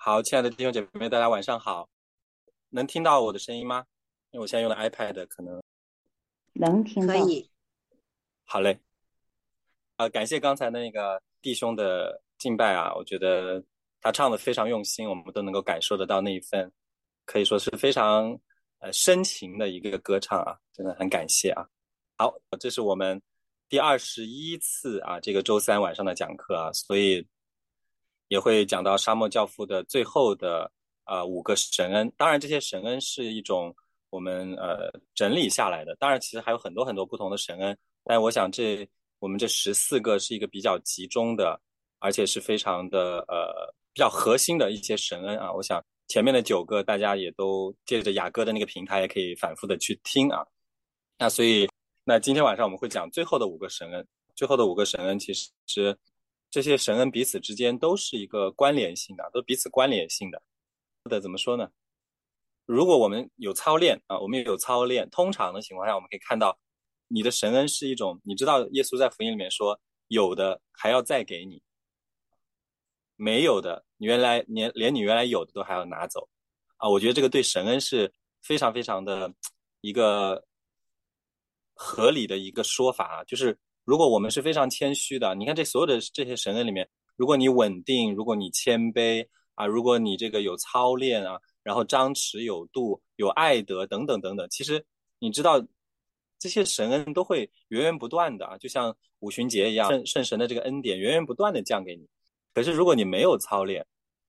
好，亲爱的弟兄姐妹，大家晚上好。能听到我的声音吗？因为我现在用的 iPad 可能。 能听到。 可以。 好嘞。感谢刚才的那个弟兄的敬拜啊，我觉得他唱的非常用心，我们都能够感受得到那一份可以说是非常深情的一个歌唱啊，真的很感谢啊。好，这是我们第21次啊，这个周三晚上的讲课啊，所以也会讲到沙漠教父的最后的5个神恩。当然，这些神恩是一种我们整理下来的，当然其实还有很多很多不同的神恩，但我想我们这14个是一个比较集中的，而且是非常的比较核心的一些神恩啊。我想前面的9个大家也都借着雅歌的那个平台也可以反复的去听啊。那所以今天晚上我们会讲最后的5个神恩。最后的5个神恩其实这些神恩彼此之间都是一个关联性的，都彼此关联性的。怎么说呢？如果我们有操练啊，我们有操练，通常的情况下，我们可以看到你的神恩是一种，你知道耶稣在福音里面说，有的还要再给你，没有的你连你原来有的都还要拿走啊。我觉得这个对神恩是非常非常的一个合理的一个说法啊。就是如果我们是非常谦虚的，你看所有的这些神恩里面，如果你稳定，如果你谦卑啊，如果你这个有操练啊，然后张弛有度，有爱德等等等等，其实你知道这些神恩都会源源不断的啊，就像五旬节一样，圣神的这个恩典源源不断的降给你。可是如果你没有操练，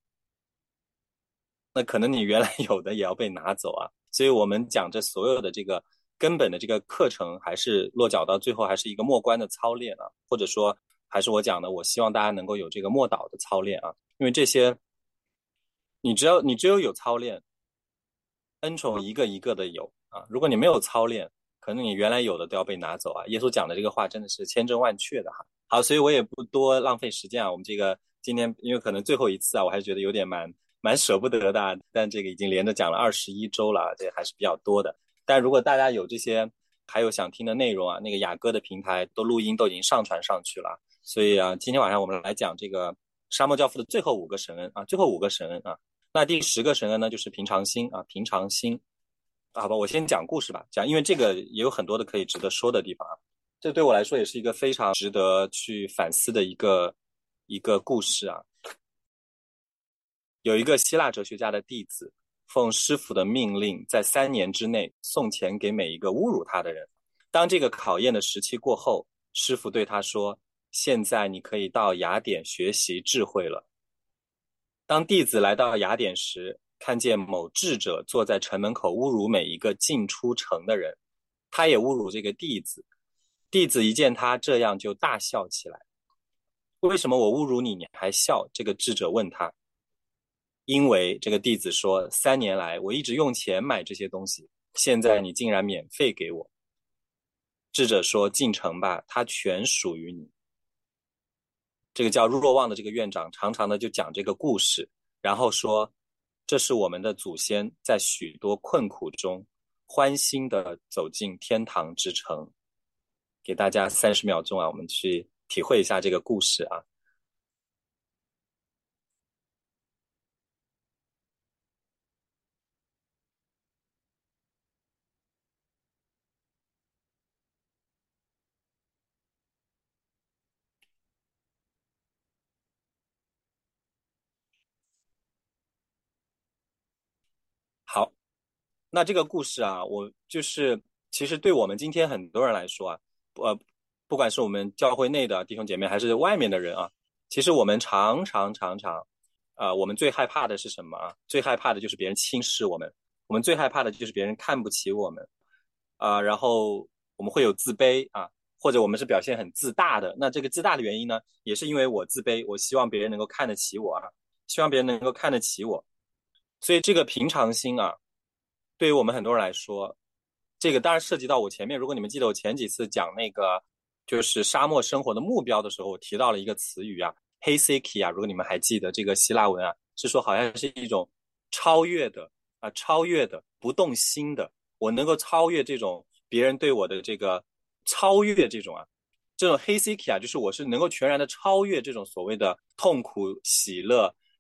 那可能你原来有的也要被拿走啊。所以我们讲这所有的这个根本的这个课程，还是落脚到最后还是一个默观的操练啊，或者说还是我讲的，我希望大家能够有这个默祷的操练啊。因为这些你只有有操练，恩宠一个一个的有啊。如果你没有操练，可能你原来有的都要被拿走啊。耶稣讲的这个话真的是千真万确的哈。好，所以我也不多浪费时间啊。我们这个今天因为可能最后一次啊，我还是觉得有点蛮舍不得的啊，但这个已经连着讲了21周了，这还是比较多的。但如果大家有这些还有想听的内容啊，那个雅歌的平台录音都已经上传上去了。所以啊，今天晚上我们来讲这个沙漠教父的最后5个神恩啊，最后5个神恩啊。那第10个神恩呢，就是平常心啊，平常心。好吧，我先讲故事吧，因为这个也有很多的可以值得说的地方啊。这对我来说也是一个非常值得去反思的一个故事啊。有一个希腊哲学家的弟子，奉师傅的命令，在3年之内送钱给每一个侮辱他的人。当这个考验的时期过后，师傅对他说：现在你可以到雅典学习智慧了。当弟子来到雅典时，看见某智者坐在城门口侮辱每一个进出城的人，他也侮辱这个弟子。弟子一见他这样，就大笑起来。为什么我侮辱你，你还笑？这个智者问他。因为这个弟子说，3年来我一直用钱买这些东西，现在你竟然免费给我。智者说，进城吧，它全属于你。这个叫若望的这个院长常常的就讲这个故事，然后说，这是我们的祖先在许多困苦中欢欣的走进天堂之城。给大家30秒钟啊，我们去体会一下这个故事啊。好，那这个故事啊，我就是其实对我们今天很多人来说啊，不管是我们教会内的弟兄姐妹，还是外面的人啊，其实我们常常，我们最害怕的是什么啊？最害怕的就是别人轻视我们，我们最害怕的就是别人看不起我们然后我们会有自卑啊，或者我们是表现很自大的。那这个自大的原因呢，也是因为我自卑，我希望别人能够看得起我啊，希望别人能够看得起我。所以这个平常心啊，对于我们很多人来说，这个当然涉及到我前面，如果你们记得我前几次讲那个就是沙漠生活的目标的时候，我提到了一个词语啊 heiseki 啊，如果你们还记得这个希腊文啊，是说好像是一种超越的超越的不动心的，我能够超越这种别人对我的这个超越这种 heiseki 啊，就是我是能够全然的超越这种所谓的痛苦喜乐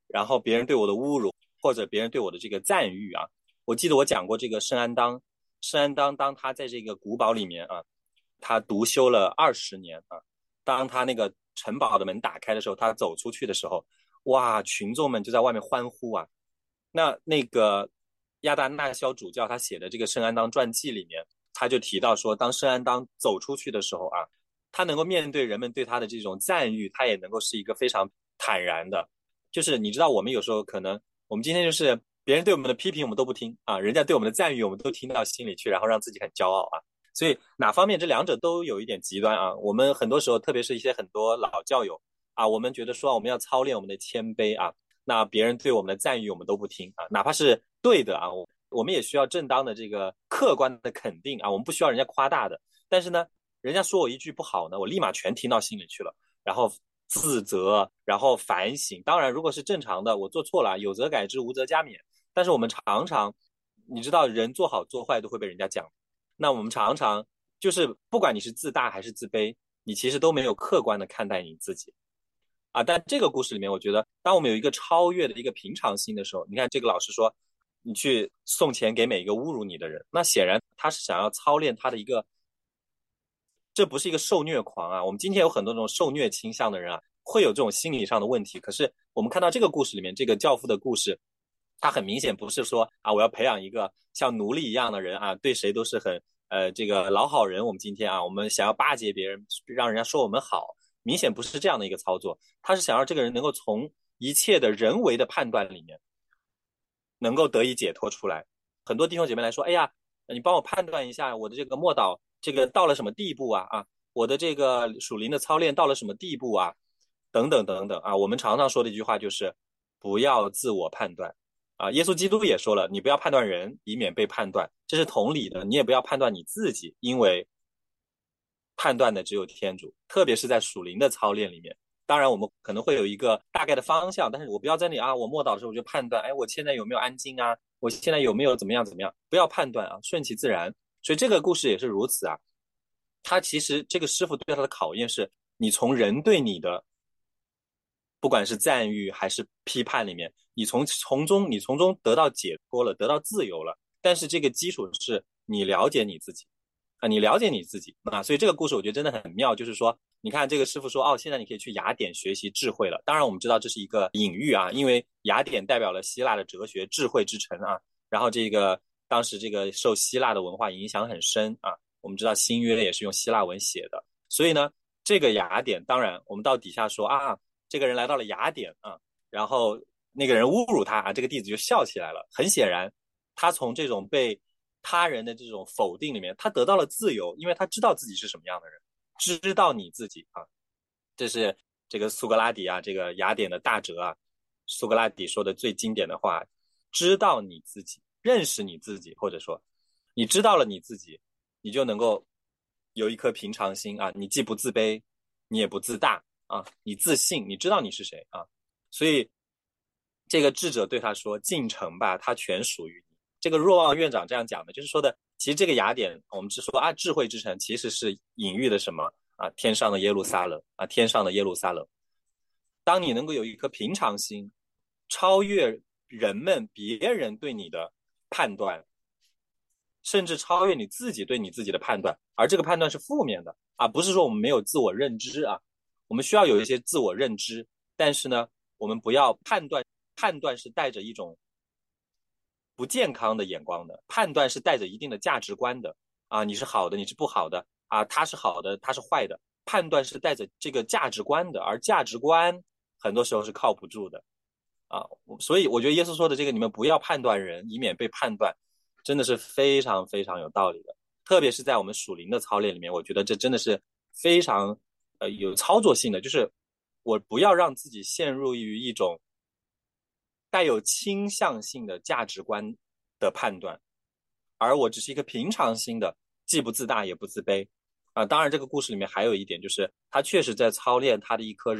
然后别人对我的侮辱或者别人对我的这个赞誉啊。我记得我讲过这个圣安当，圣安当当他在这个古堡里面啊，他独修了20年啊。当他那个城堡的门打开的时候，他走出去的时候，哇，群众们就在外面欢呼啊。那个亚达纳肖主教他写的这个圣安当传记里面，他就提到说，当圣安当走出去的时候啊，他能够面对人们对他的这种赞誉，他也能够是一个非常坦然的。就是你知道，我们有时候可能，我们今天就是别人对我们的批评我们都不听啊，人家对我们的赞誉我们都听到心里去，然后让自己很骄傲啊。所以哪方面这两者都有一点极端啊。我们很多时候，特别是一些很多老教友啊，我们觉得说我们要操练我们的谦卑啊，那别人对我们的赞誉我们都不听啊，哪怕是对的啊，我们也需要正当的这个客观的肯定啊，我们不需要人家夸大的。但是呢，人家说我一句不好呢，我立马全听到心里去了，然后自责，然后反省。当然，如果是正常的，我做错了，有则改之，无则加勉。但是我们常常，你知道，人做好做坏都会被人家讲。那我们常常就是不管你是自大还是自卑，你其实都没有客观的看待你自己啊。但这个故事里面，我觉得当我们有一个超越的一个平常心的时候，你看这个老师说，你去送钱给每一个侮辱你的人，那显然他是想要操练他的一个，这不是一个受虐狂啊。我们今天有很多这种受虐倾向的人啊，会有这种心理上的问题。可是我们看到这个故事里面，这个教父的故事，他很明显不是说啊，我要培养一个像奴隶一样的人啊，对谁都是很这个老好人。我们今天啊，我们想要巴结别人，让人家说我们好，明显不是这样的一个操作。他是想让这个人能够从一切的人为的判断里面，能够得以解脱出来。很多弟兄姐妹来说，哎呀，你帮我判断一下我的这个默祷这个到了什么地步啊？啊，我的这个属灵的操练到了什么地步啊？等等等等啊，我们常常说的一句话就是不要自我判断啊。耶稣基督也说了，你不要判断人，以免被判断，这是同理的。你也不要判断你自己，因为判断的只有天主，特别是在属灵的操练里面。当然，我们可能会有一个大概的方向，但是我不要在那里啊，我默祷的时候我就判断，哎，我现在有没有安静啊？我现在有没有怎么样怎么样？不要判断啊，顺其自然。所以这个故事也是如此啊。他其实这个师傅对他的考验是，你从人对你的，不管是赞誉还是批判里面，你从中得到解脱了，得到自由了。但是这个基础是你了解你自己啊，你了解你自己啊。所以这个故事我觉得真的很妙，就是说，你看这个师傅说，哦，现在你可以去雅典学习智慧了。当然我们知道这是一个隐喻啊，因为雅典代表了希腊的哲学智慧之城啊。然后这个当时这个受希腊的文化影响很深啊。我们知道新约也是用希腊文写的，所以呢，这个雅典，当然我们到底下说啊，这个人来到了雅典啊，然后那个人侮辱他啊，这个弟子就笑起来了。很显然，他从这种被他人的这种否定里面，他得到了自由，因为他知道自己是什么样的人，知道你自己啊。这是这个苏格拉底啊，这个雅典的大哲啊，苏格拉底说的最经典的话：知道你自己，认识你自己，或者说你知道了你自己，你就能够有一颗平常心啊，你既不自卑，你也不自大啊，你自信，你知道你是谁啊。所以这个智者对他说：进城吧，它全属于你。这个若望院长这样讲的，就是说的，其实这个雅典，我们是说啊，智慧之城，其实是隐喻的什么啊？天上的耶路撒冷啊，天上的耶路撒冷。当你能够有一颗平常心，超越人们、别人对你的判断，甚至超越你自己对你自己的判断，而这个判断是负面的啊，不是说我们没有自我认知啊，我们需要有一些自我认知，但是呢，我们不要判断，判断是带着一种不健康的眼光的，判断是带着一定的价值观的啊，你是好的，你是不好的啊，他是好的，他是坏的，判断是带着这个价值观的，而价值观很多时候是靠不住的啊。所以我觉得耶稣说的这个，你们不要判断人，以免被判断，真的是非常非常有道理的。特别是在我们属灵的操练里面，我觉得这真的是非常有操作性的，就是我不要让自己陷入于一种带有倾向性的价值观的判断，而我只是一个平常心的，既不自大也不自卑啊。当然，这个故事里面还有一点就是，他确实在操练他的一颗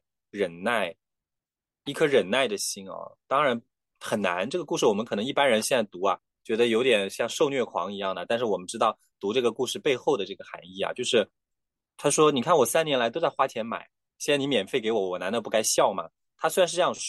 一颗忍耐的心啊。当然很难，这个故事我们可能一般人现在读啊，觉得有点像受虐狂一样的。但是我们知道读这个故事背后的这个含义啊，就是他说：“你看我3年来都在花钱买，现在你免费给我，我难道不该笑吗？”他虽然是这样说，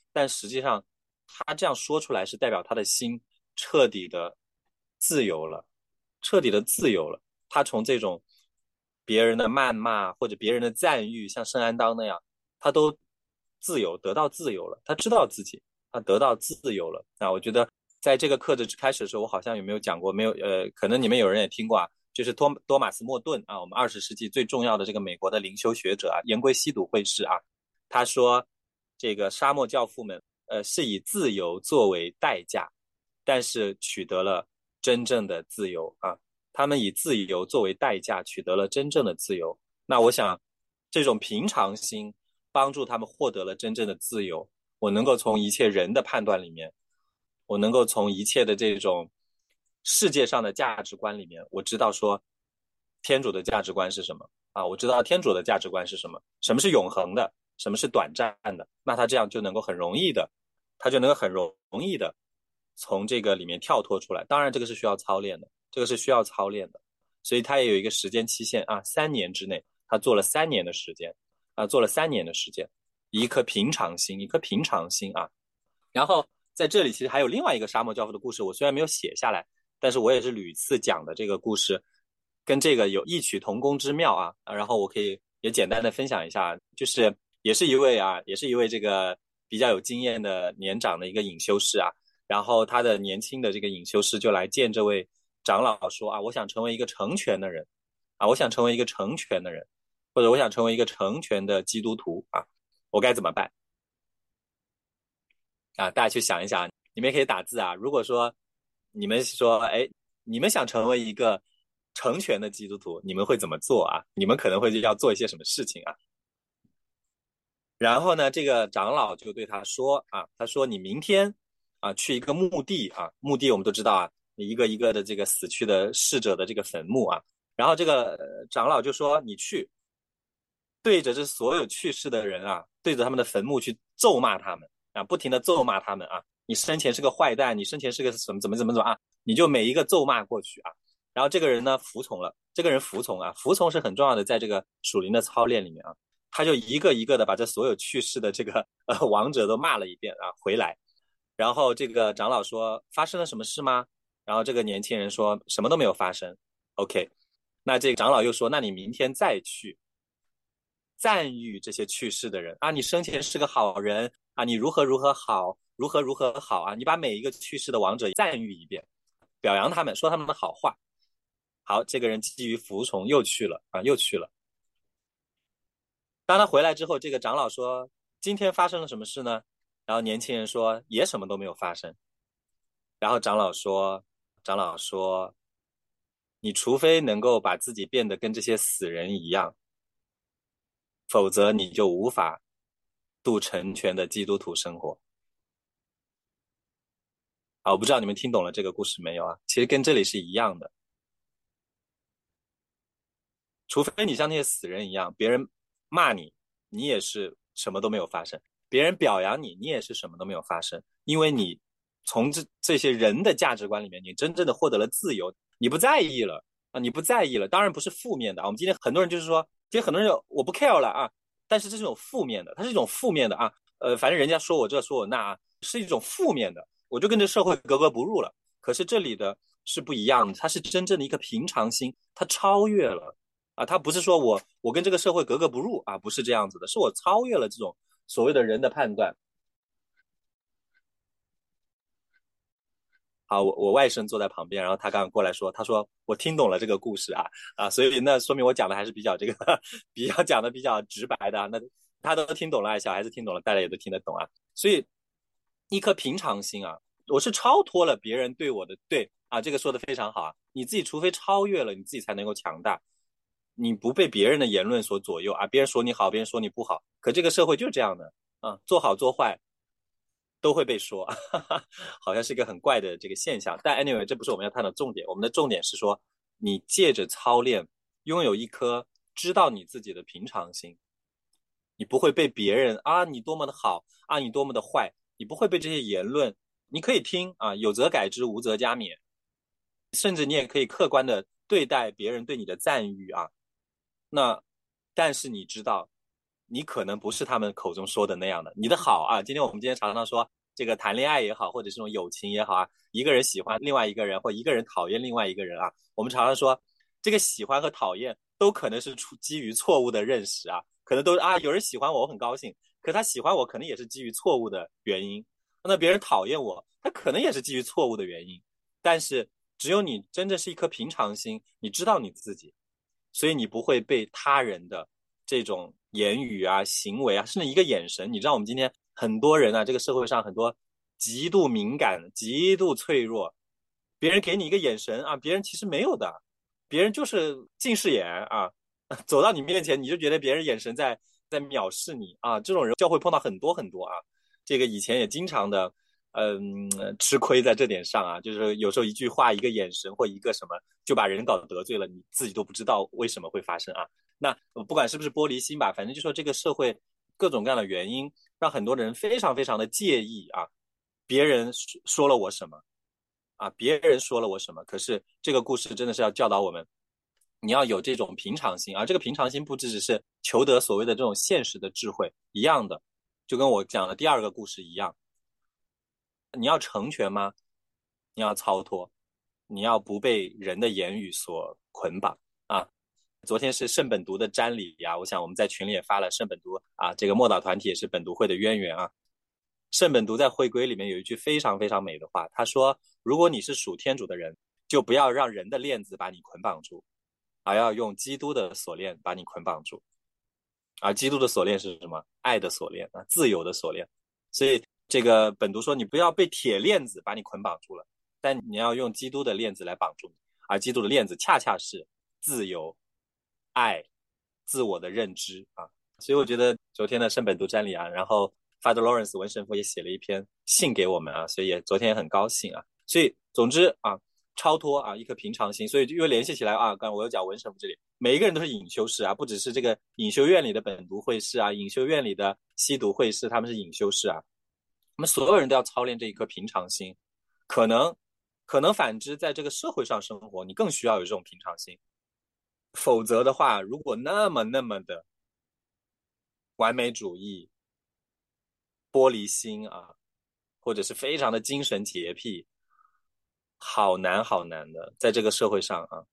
但实际上他这样说出来是代表他的心彻底的自由了，彻底的自由了。他从这种别人的谩骂或者别人的赞誉，像圣安当那样，他都自由，得到自由了。他知道自己，他得到自由了。那我觉得在这个课的开始的时候，我好像有没有讲过？没有，可能你们有人也听过啊，就是多马斯莫顿啊，我们20世纪最重要的这个美国的灵修学者啊，言归西笃会士啊，他说这个沙漠教父们，是以自由作为代价，但是取得了真正的自由啊。他们以自由作为代价，取得了真正的自由。那我想，这种平常心帮助他们获得了真正的自由。我能够从一切人的判断里面，我能够从一切的这种世界上的价值观里面，我知道说天主的价值观是什么啊？我知道天主的价值观是什么？什么是永恒的？什么是短暂的？那他这样就能够很容易的，他就能够很容易的从这个里面跳脱出来。当然，这个是需要操练的，这个是需要操练的，所以他也有一个时间期限啊，3年之内，他做了3年的时间啊，做了3年的时间，一颗平常心，一颗平常心啊。然后在这里其实还有另外一个沙漠教父的故事，我虽然没有写下来，但是我也是屡次讲的这个故事，跟这个有异曲同工之妙啊。然后我可以也简单的分享一下，就是也是一位这个比较有经验的年长的一个隐修士啊，然后他的年轻的这个隐修士就来见这位长老说啊，我想成为一个成全的人啊，我想成为一个成全的人，或者我想成为一个成全的基督徒啊，我该怎么办？啊，大家去想一想，你们也可以打字啊。如果说你们说，哎，你们想成为一个成全的基督徒，你们会怎么做啊？你们可能会要做一些什么事情啊？然后呢，这个长老就对他说啊，他说你明天啊去一个墓地啊，墓地我们都知道啊，一个一个的这个死去的逝者的这个坟墓啊。然后这个长老就说你去对着这所有去世的人啊，对着他们的坟墓去咒骂他们啊，不停的咒骂他们啊。你生前是个坏蛋，你生前是个怎么啊，你就每一个咒骂过去啊。然后这个人呢服从了，这个人服从啊，服从是很重要的，在这个属灵的操练里面啊，他就一个一个的把这所有去世的这个亡者都骂了一遍啊，回来。然后这个长老说发生了什么事吗？然后这个年轻人说什么都没有发生。OK，那这个长老又说，那你明天再去赞誉这些去世的人啊，你生前是个好人啊，你如何如何好，如何如何好啊，你把每一个去世的亡者赞誉一遍，表扬他们，说他们的好话。好，这个人基于服从又去了啊，又去了。当他回来之后，这个长老说：“今天发生了什么事呢？”然后年轻人说：“也什么都没有发生。”然后长老说：“你除非能够把自己变得跟这些死人一样，否则你就无法度成全的基督徒生活。”啊，我不知道你们听懂了这个故事没有啊？其实跟这里是一样的，除非你像那些死人一样，别人骂你，你也是什么都没有发生；别人表扬你，你也是什么都没有发生，因为你从这些人的价值观里面，你真正的获得了自由，你不在意了啊，你不在意了。当然不是负面的啊，我们今天很多人就是说，今天很多人我不 care 了啊，但是这是一种负面的，它是一种负面的啊，反正人家说我这说我那啊，是一种负面的，我就跟这社会格格不入了。可是这里的是不一样的，它是真正的一个平常心，它超越了。啊，他不是说我跟这个社会格格不入啊，不是这样子的，是我超越了这种所谓的人的判断。好，我外甥坐在旁边，然后他刚刚过来说，他说我听懂了这个故事啊啊，所以那说明我讲的还是比较这个比较讲的比较直白的啊，那他都听懂了，小孩子听懂了，大家也都听得懂啊。所以一颗平常心啊，我是超脱了别人对我的对啊，这个说的非常好啊，你自己除非超越了，你自己才能够强大。你不被别人的言论所左右啊，别人说你好，别人说你不好，可这个社会就是这样的啊，做好做坏都会被说，哈哈，好像是一个很怪的这个现象。但 anyway，这不是我们要探讨重点，我们的重点是说，你借着操练，拥有一颗知道你自己的平常心，你不会被别人啊你多么的好啊你多么的坏，你不会被这些言论，你可以听啊，有则改之，无则加勉，甚至你也可以客观的对待别人对你的赞誉啊。那但是你知道， 你可能不是他们口中说的那样的。你的好啊，我们今天常常说这个谈恋爱也好，或者这种友情也好啊，一个人喜欢另外一个人，或一个人讨厌另外一个人啊，我们常常说这个喜欢和讨厌都可能是基于错误的认识啊，可能都啊有人喜欢我，我很高兴，可他喜欢我可能也是基于错误的原因，那别人讨厌我，他可能也是基于错误的原因。但是只有你真正是一颗平常心，你知道你自己，所以你不会被他人的这种言语啊、行为啊，甚至一个眼神。你知道我们今天很多人啊，这个社会上很多极度敏感、极度脆弱，别人给你一个眼神啊，别人其实没有的，别人就是近视眼啊，走到你面前你就觉得别人眼神在藐视你啊，这种人教会碰到很多很多啊。这个以前也经常的，吃亏在这点上啊，就是有时候一句话、一个眼神或一个什么，就把人搞得罪了，你自己都不知道为什么会发生啊。那不管是不是玻璃心吧，反正就说这个社会各种各样的原因，让很多人非常非常的介意啊，别人说了我什么啊，别人说了我什么。可是这个故事真的是要教导我们，你要有这种平常心，而这个平常心不只是求得所谓的这种现实的智慧一样的，就跟我讲的第二个故事一样。你要成全吗？你要操脱，你要不被人的言语所捆绑啊。昨天是圣本笃的瞻礼呀，我想我们在群里也发了圣本笃啊，这个默祷团体也是本笃会的渊源啊。圣本笃在会规里面有一句非常非常美的话，他说：如果你是属天主的人，就不要让人的链子把你捆绑住，而要用基督的锁链把你捆绑住。而基督的锁链是什么？爱的锁链啊，自由的锁链。所以这个本笃说，你不要被铁链子把你捆绑住了，但你要用基督的链子来绑住你。而基督的链子恰恰是自由、爱、自我的认知啊。所以我觉得昨天的圣本笃瞻礼啊，然后 Father Lawrence 文神父也写了一篇信给我们啊，所以也昨天也很高兴啊。所以总之啊，超脱啊，一颗平常心，所以就又联系起来啊。刚才我又讲文神父这里，每一个人都是隐修士啊，不只是这个隐修院里的本笃会士啊，隐修院里的西笃会士，他们是隐修士啊。我们所有人都要操练这一颗平常心。可能，可能反之，在这个社会上生活，你更需要有这种平常心。否则的话，如果那么的完美主义、玻璃心啊，或者是非常的精神洁癖，好难好难的，在这个社会上啊，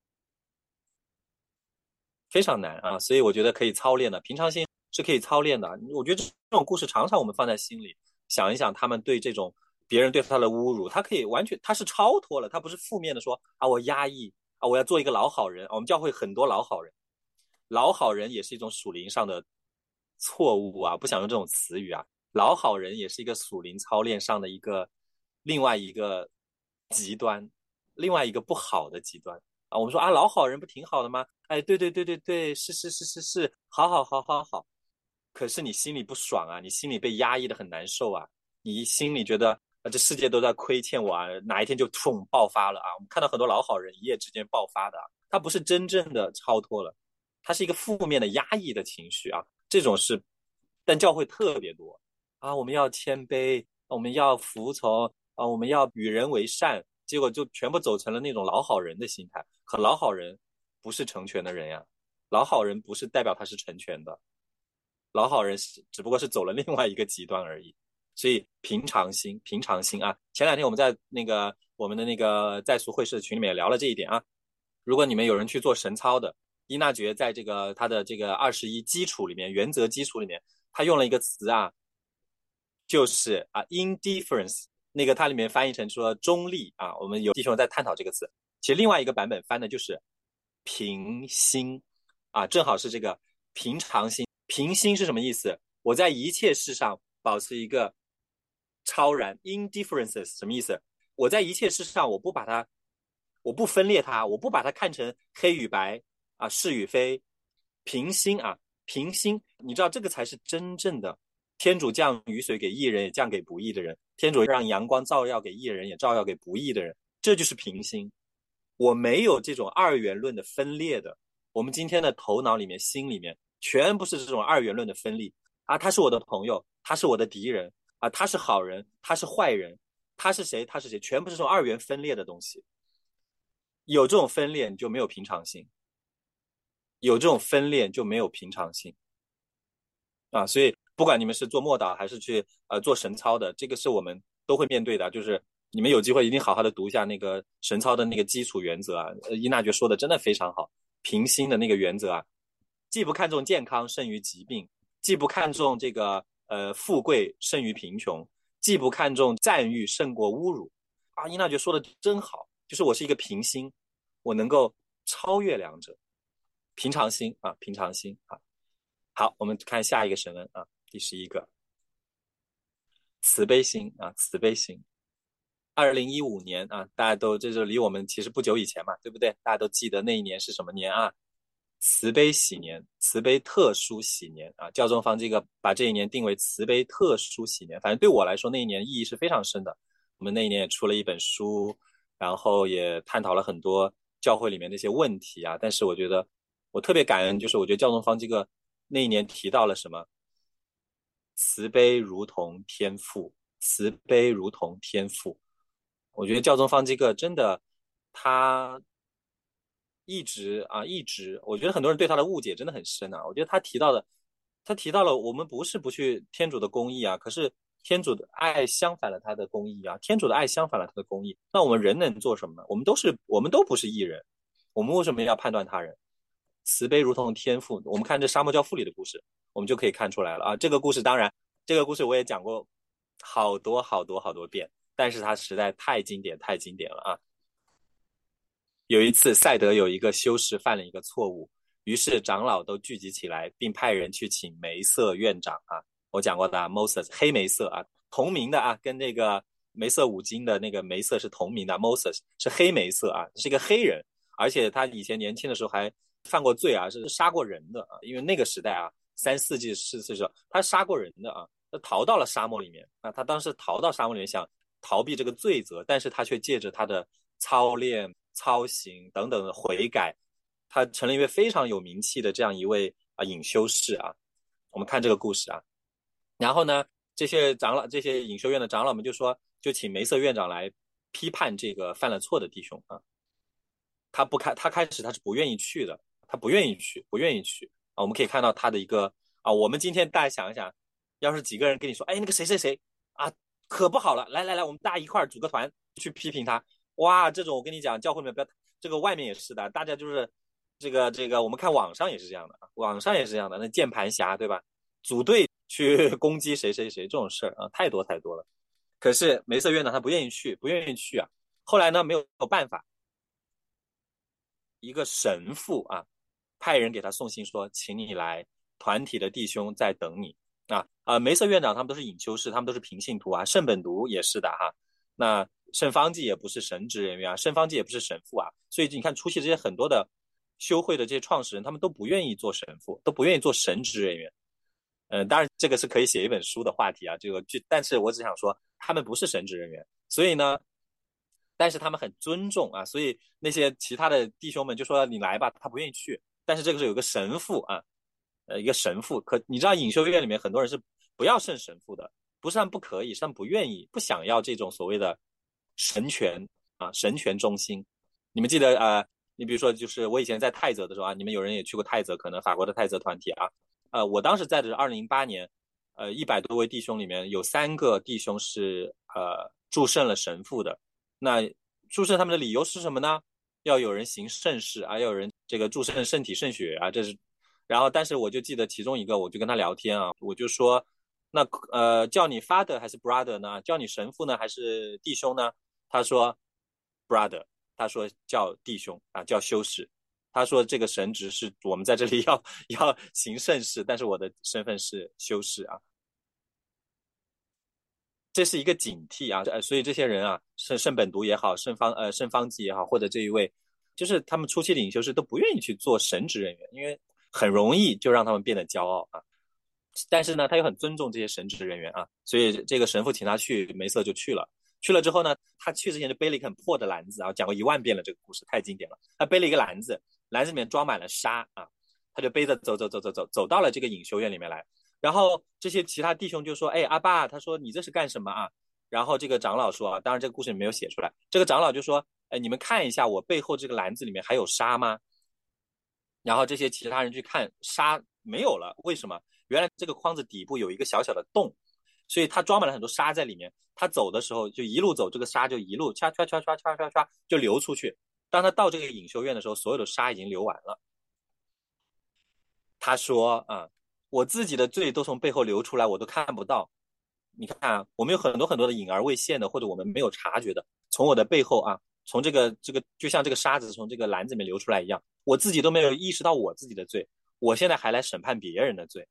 非常难啊。所以我觉得可以操练的，平常心是可以操练的。我觉得这种故事常常我们放在心里，想一想他们对这种别人对他的侮辱，他可以完全他是超脱了，他不是负面的说啊我压抑啊我要做一个老好人。我们教会很多老好人，老好人也是一种属灵上的错误啊，不想用这种词语啊。老好人也是一个属灵操练上的另外一个极端，另外一个不好的极端啊。我们说啊，老好人不挺好的吗？哎，对对对对对，是，好好好好好。可是你心里不爽啊，你心里被压抑的很难受啊，你心里觉得这世界都在亏欠我啊，哪一天就突爆发了啊。我们看到很多老好人一夜之间爆发的啊，他不是真正的超脱了，他是一个负面的压抑的情绪啊，这种是，但教会特别多啊。我们要谦卑，我们要服从啊，我们要与人为善，结果就全部走成了那种老好人的心态。可老好人不是成全的人呀，老好人不是代表他是成全的，老好人是只不过是走了另外一个极端而已。所以平常心，平常心啊。前两天我们在那个我们的那个在俗会士群里面也聊了这一点啊。如果你们有人去做神操的，伊纳爵在这个他的这个21基础里面，原则基础里面，他用了一个词啊，就是啊 indifference，那个它里面翻译成说中立啊。我们有弟兄在探讨这个词，其实另外一个版本翻的就是平心啊，正好是这个平常心。平心是什么意思？我在一切事上保持一个超然 indifferences 什么意思？我在一切事上我不分裂它，我不把它看成黑与白啊，是与非，平心啊，平心。你知道这个才是真正的天主降雨水给义人，也降给不义的人；天主让阳光照耀给义人，也照耀给不义的人。这就是平心。我没有这种二元论的分裂的。我们今天的头脑里面、心里面，全部是这种二元论的分立啊。他是我的朋友，他是我的敌人啊，他是好人，他是坏人，他是谁，他是谁，全部是这种二元分裂的东西。有这种分裂，你就没有平常心；有这种分裂，就没有平常心。 啊。所以不管你们是做默祷还是去做神操的，这个是我们都会面对的。就是你们有机会一定好好的读一下那个神操的那个基础原则啊。伊纳爵说的真的非常好，平心的那个原则啊，既不看重健康胜于疾病，既不看重这个富贵胜于贫穷，既不看重赞誉胜过侮辱啊。伊纳爵说的真好，就是我是一个平心，我能够超越两者，平常心啊，平常心啊。好，我们看下一个神恩啊，第11个，慈悲心啊，慈悲心。2015年啊，大家都这就离我们其实不久以前嘛，对不对？大家都记得那一年是什么年啊？慈悲喜年，慈悲特殊喜年啊。教宗方这个把这一年定为慈悲特殊喜年，反正对我来说那一年意义是非常深的。我们那一年也出了一本书，然后也探讨了很多教会里面的一些问题啊。但是我觉得我特别感恩，就是我觉得教宗方这个那一年提到了什么？慈悲如同天赋，慈悲如同天赋。我觉得教宗方济各真的，他一直，我觉得很多人对他的误解真的很深啊。我觉得他提到了我们不是不去天主的公义啊，可是天主的爱相反了他的公义啊，天主的爱相反了他的公义。那我们人能做什么呢？我们都不是义人，我们为什么要判断他人？慈悲如同天赋，我们看这沙漠教父里的故事，我们就可以看出来了啊。这个故事当然，这个故事我也讲过好多好多好多遍，但是它实在太经典太经典了啊。有一次，赛德有一个修士犯了一个错误，于是长老都聚集起来，并派人去请梅瑟院长啊。我讲过的啊，Moses 黑梅瑟啊，同名的啊，跟那个梅瑟五经的那个梅瑟是同名的，Moses 是黑梅瑟啊，是一个黑人，而且他以前年轻的时候还犯过罪啊，是杀过人的啊。因为那个时代啊，3、4纪、4世时候，他杀过人的啊，他逃到了沙漠里面啊。他当时逃到沙漠里面想逃避这个罪责，但是他却借着他的操练、操行等等的悔改，他成了一位非常有名气的这样一位隐修士啊。我们看这个故事啊，然后呢，这些长老、这些隐修院的长老们就说，就请梅瑟院长来批判这个犯了错的弟兄啊。他开始他是不愿意去的，他不愿意去，不愿意去啊。我们可以看到他的一个啊，我们今天大家想一想，要是几个人跟你说，哎，那个谁谁谁啊，可不好了，来来来，我们大家一块儿组个团去批评他。哇，这种我跟你讲，教会里面不要，这个外面也是的，大家就是这个，我们看网上也是这样的啊，网上也是这样的，那键盘侠对吧？组队去攻击谁谁谁这种事儿啊，太多太多了。可是梅瑟院长他不愿意去，不愿意去啊。后来呢，没有办法，一个神父啊，派人给他送信说，请你来，团体的弟兄在等你梅瑟院长他们都是隐修士，他们都是平信徒啊，圣本笃也是的哈。那圣方济也不是神职人员啊，圣方济也不是神父啊，所以你看出席这些很多的修会的这些创始人，他们都不愿意做神父，都不愿意做神职人员。当然这个是可以写一本书的话题啊，这个但是我只想说，他们不是神职人员，所以呢，但是他们很尊重啊，所以那些其他的弟兄们就说你来吧，他不愿意去。但是这个是有个神父啊，一个神父，你知道隐修院里面很多人是不要圣神父的，不是他们不可以，是他们不愿意，不想要这种所谓的神权啊，神权中心。你们记得你比如说就是我以前在泰泽的时候啊，你们有人也去过泰泽，可能法国的泰泽团体啊，我当时在的是2008年，100多位弟兄里面有3个弟兄是祝圣了神父的。那祝圣他们的理由是什么呢？要有人行圣事啊，要有人这个祝圣圣体圣血啊，这是。然后，但是我就记得其中一个，我就跟他聊天啊，我就说，那叫你 father 还是 brother 呢？叫你神父呢还是弟兄呢？他说 brother，他说叫弟兄啊，叫修士。他说这个神职是我们在这里要行圣事，但是我的身份是修士啊。这是一个警惕啊，所以这些人啊，圣本笃也好，圣方济也好，或者这一位，就是他们初期领袖是都不愿意去做神职人员，因为很容易就让他们变得骄傲啊。但是呢，他又很尊重这些神职人员啊，所以这个神父请他去，梅瑟就去了。去了之后呢，他去之前就背了一个很破的篮子啊，讲过10000遍了，这个故事太经典了。他背了一个篮子，篮子里面装满了沙啊，他就背着走到了这个隐修院里面来。然后这些其他弟兄就说：“哎，阿爸，他说你这是干什么啊？”然后这个长老说啊，当然这个故事没有写出来。这个长老就说：“哎，你们看一下我背后这个篮子里面还有沙吗？”然后这些其他人去看，沙没有了，为什么？ 原来这个筐子底部有一个小小的洞，所以它装满了很多沙在里面。他走的时候就一路走，这个沙就一路唰唰唰唰唰唰唰就流出去。当他到这个隐修院的时候，所有的沙已经流完了。他说啊，我自己的罪都从背后流出来，我都看不到。你看啊，我们有很多很多的隐而未现的，或者我们没有察觉的，从我的背后啊，从这个就像这个沙子从这个篮子里面流出来一样，我自己都没有意识到我自己的罪，我现在还来审判别人的罪。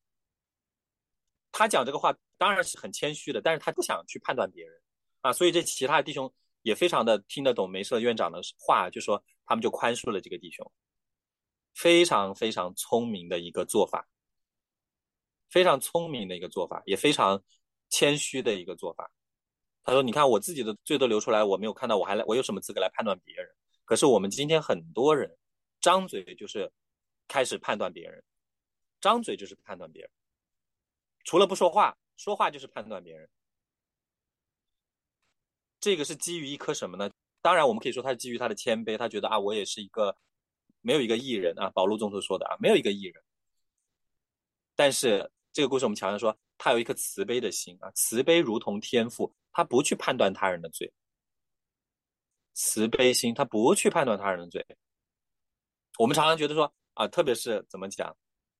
他讲这个话当然是很谦虚的，但是他不想去判断别人啊，所以这其他的弟兄也非常的听得懂梅瑟院长的话，就说他们就宽恕了这个弟兄，非常非常聪明的一个做法，非常聪明的一个做法，也非常谦虚的一个做法。他说：“你看我自己的罪都流出来，我没有看到，我有什么资格来判断别人？可是我们今天很多人张嘴就是开始判断别人，张嘴就是判断别人，除了不说话，说话就是判断别人。这个是基于一颗什么呢？当然，我们可以说他是基于他的谦卑，他觉得啊，我也是一个没有一个艺人啊，保禄宗徒说的啊，没有一个艺人。但是这个故事我们强调说，他有一颗慈悲的心啊，慈悲如同天赋，他不去判断他人的罪，慈悲心他不去判断他人的罪。我们常常觉得说啊，特别是怎么讲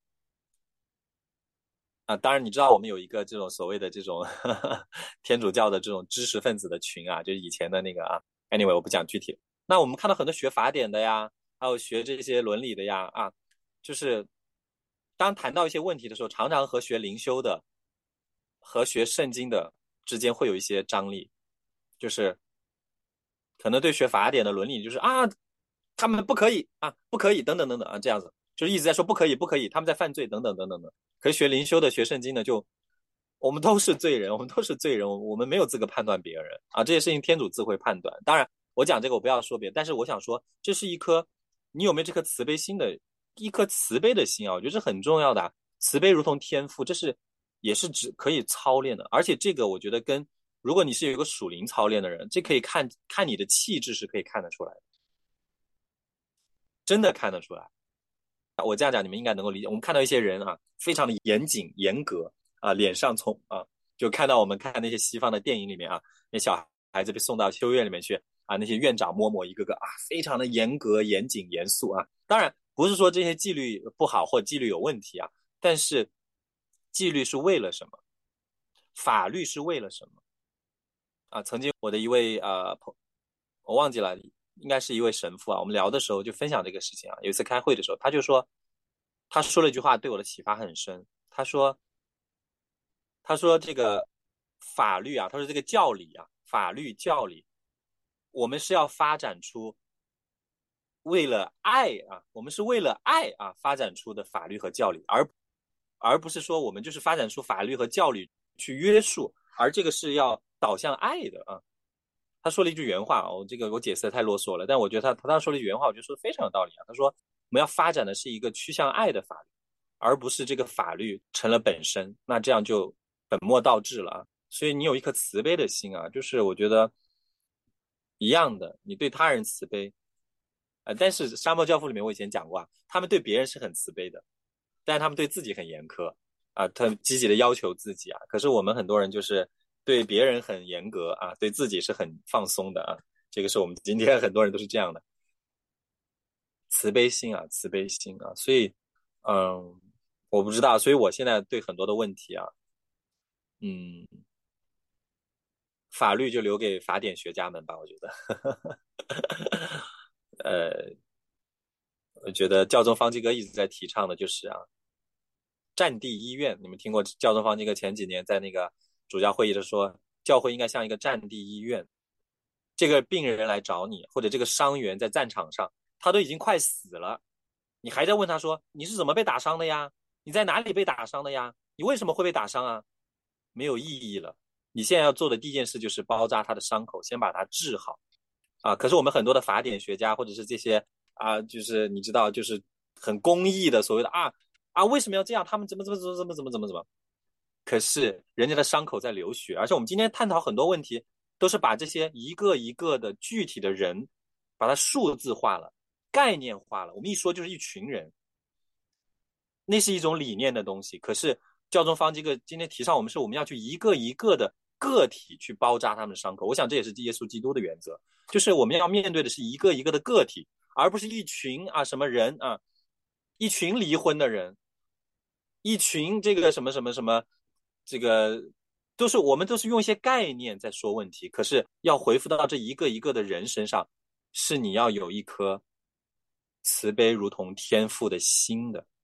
啊？当然，你知道我们有一个这种所谓的这种呵呵天主教的这种知识分子的群啊，就是以前的那个啊。Anyway，我不讲具体。那我们看到很多学法典的呀，还有学这些伦理的呀，啊，就是当谈到一些问题的时候，常常和学灵修的和学圣经的之间会有一些张力，就是可能对学法典的伦理就是啊，他们不可以啊，不可以等等等等啊，这样子就是一直在说不可以不可以，他们在犯罪等等等等的。可是学灵修的学圣经的就我们都是罪人，我们都是罪人，我们没有资格判断别人啊，这些事情天主自会判断。当然，我讲这个我不要说别的，但是我想说，这是一颗你有没有这颗慈悲心的一颗慈悲的心啊，我觉得是很重要的啊。慈悲如同天赋，这是也是指可以操练的，而且这个我觉得跟如果你是有一个属灵操练的人，这可以看看你的气质是可以看得出来的，真的看得出来。我这样讲你们应该能够理解。我们看到一些人啊，非常的严谨严格啊，脸上从啊，就看到我们看那些西方的电影里面啊，那小孩子被送到修院里面去啊，那些院长嬷嬷一个个啊，非常的严格、严谨、严肃啊。当然不是说这些纪律不好或纪律有问题啊，但是纪律是为了什么？法律是为了什么？啊，曾经我的一位我忘记了，应该是一位神父啊。我们聊的时候就分享这个事情啊。有一次开会的时候，他就说，他说了一句话对我的启发很深。他说这个法律啊，他说这个教理啊，法律教理，我们是要发展出为了爱啊，我们是为了爱啊发展出的法律和教理，而不是说我们就是发展出法律和教理去约束，而这个是要导向爱的啊。他说了一句原话，这个我解释的太啰嗦了，但我觉得他当时说了一句原话，我觉得说的非常有道理啊。他说我们要发展的是一个趋向爱的法律，而不是这个法律成了本身，那这样就本末倒置了啊。所以你有一颗慈悲的心啊，就是我觉得一样的，你对他人慈悲，但是沙漠教父里面我以前讲过啊，他们对别人是很慈悲的，但是他们对自己很严苛啊，他积极的要求自己啊。可是我们很多人就是对别人很严格啊，对自己是很放松的啊。这个是我们今天很多人都是这样的，慈悲心啊，慈悲心啊。所以，我不知道，所以我现在对很多的问题啊，嗯，法律就留给法典学家们吧，我觉得。呃，我觉得教宗方济各一直在提倡的就是啊，战地医院。你们听过教宗方济各前几年在那个主教会议的说，教会应该像一个战地医院，这个病人来找你，或者这个伤员在战场上，他都已经快死了，你还在问他说你是怎么被打伤的呀？你在哪里被打伤的呀？你为什么会被打伤啊？没有意义了。你现在要做的第一件事就是包扎他的伤口，先把它治好啊。可是我们很多的法典学家或者是这些啊，就是你知道，就是很公益的所谓的为什么要这样？他们怎么？可是人家的伤口在流血，而且我们今天探讨很多问题，都是把这些一个一个的具体的人，把它数字化了、概念化了。我们一说就是一群人， 那是一种理念的东西。可是教宗方济各今天提倡我们要去一个一个的个体去包扎他们的伤口。我想这也是耶稣基督的原则，就是我们要面对的是一个一个的个体，而不是一群什么人一群离婚的人，一群这个什么什么什么，这个我们都是用一些概念在说问题。可是要回复到这一个一个的人身上，是你要有一颗慈悲如同天父的心的。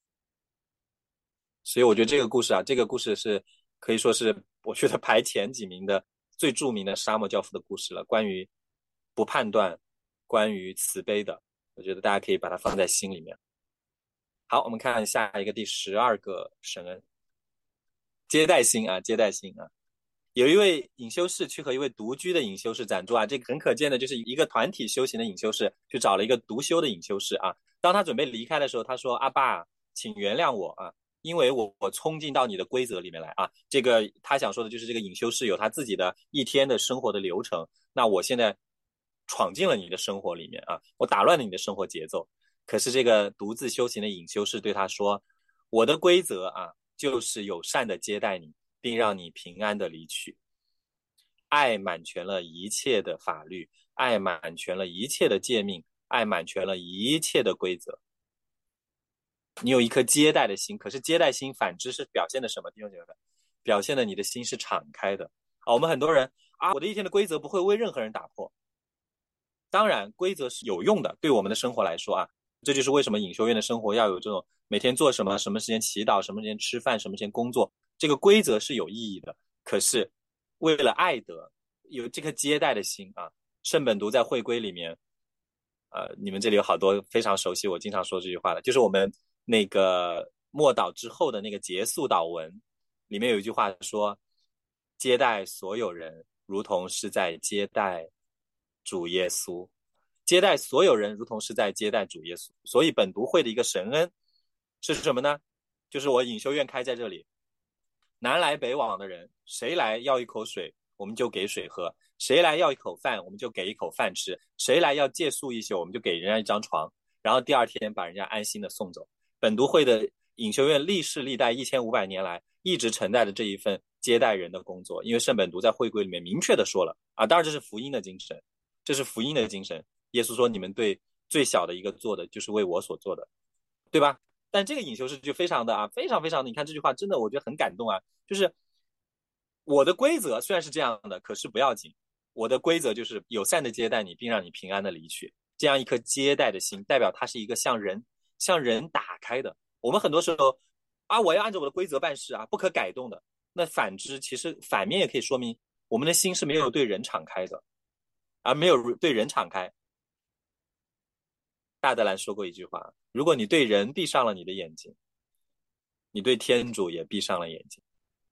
所以我觉得这个故事是可以说是我觉得排前几名的最著名的沙漠教父的故事了，关于不判断，关于慈悲的，我觉得大家可以把它放在心里面。好，我们看下一个第12个神恩，接待心啊，接待心啊。有一位隐修士去和一位独居的隐修士暂住啊，这个很可见的就是一个团体修行的隐修士去找了一个独修的隐修士啊。当他准备离开的时候，他说：阿爸，请原谅我啊，因为我冲进到你的规则里面来啊。这个他想说的就是这个隐修士有他自己的一天的生活的流程，那我现在闯进了你的生活里面啊，我打乱了你的生活节奏。可是这个独自修行的隐修士对他说：我的规则啊，就是友善的接待你，并让你平安的离去。爱满全了一切的法律，爱满全了一切的诫命，爱满全了一切的规则。你有一颗接待的心，可是接待心反之是表现的什么？弟兄姐妹们，表现的你的心是敞开的啊。我们很多人我的一天的规则不会为任何人打破。当然，规则是有用的，对我们的生活来说啊，这就是为什么隐修院的生活要有这种每天做什么，什么时间祈祷，什么时间吃饭，什么时间工作，这个规则是有意义的。可是为了爱德，有这颗接待的心啊，圣本笃在会规里面，你们这里有好多非常熟悉，我经常说这句话的，就是我们那个默祷之后的那个结束祷文，里面有一句话说：接待所有人，如同是在接待主耶稣。接待所有人，如同是在接待主耶稣。所以本笃会的一个神恩是什么呢？就是我隐修院开在这里，南来北往的人，谁来要一口水，我们就给水喝；谁来要一口饭，我们就给一口饭吃；谁来要借宿一宿，我们就给人家一张床，然后第二天把人家安心的送走。本笃会的隐修院历世历代1500年来一直承担着这一份接待人的工作，因为圣本笃在会规里面明确的说了啊，当然这是福音的精神，这是福音的精神。耶稣说：你们对最小的一个做的，就是为我所做的，对吧？但这个隐修士就非常的非常非常的，你看这句话真的我觉得很感动啊，就是我的规则虽然是这样的，可是不要紧，我的规则就是友善的接待你，并让你平安的离去。这样一颗接待的心，代表它是一个向人打开的。我们很多时候我要按照我的规则办事不可改动的。那反之，其实反面也可以说明我们的心是没有对人敞开的，而没有对人敞开。大德兰说过一句话：如果你对人闭上了你的眼睛，你对天主也闭上了眼睛。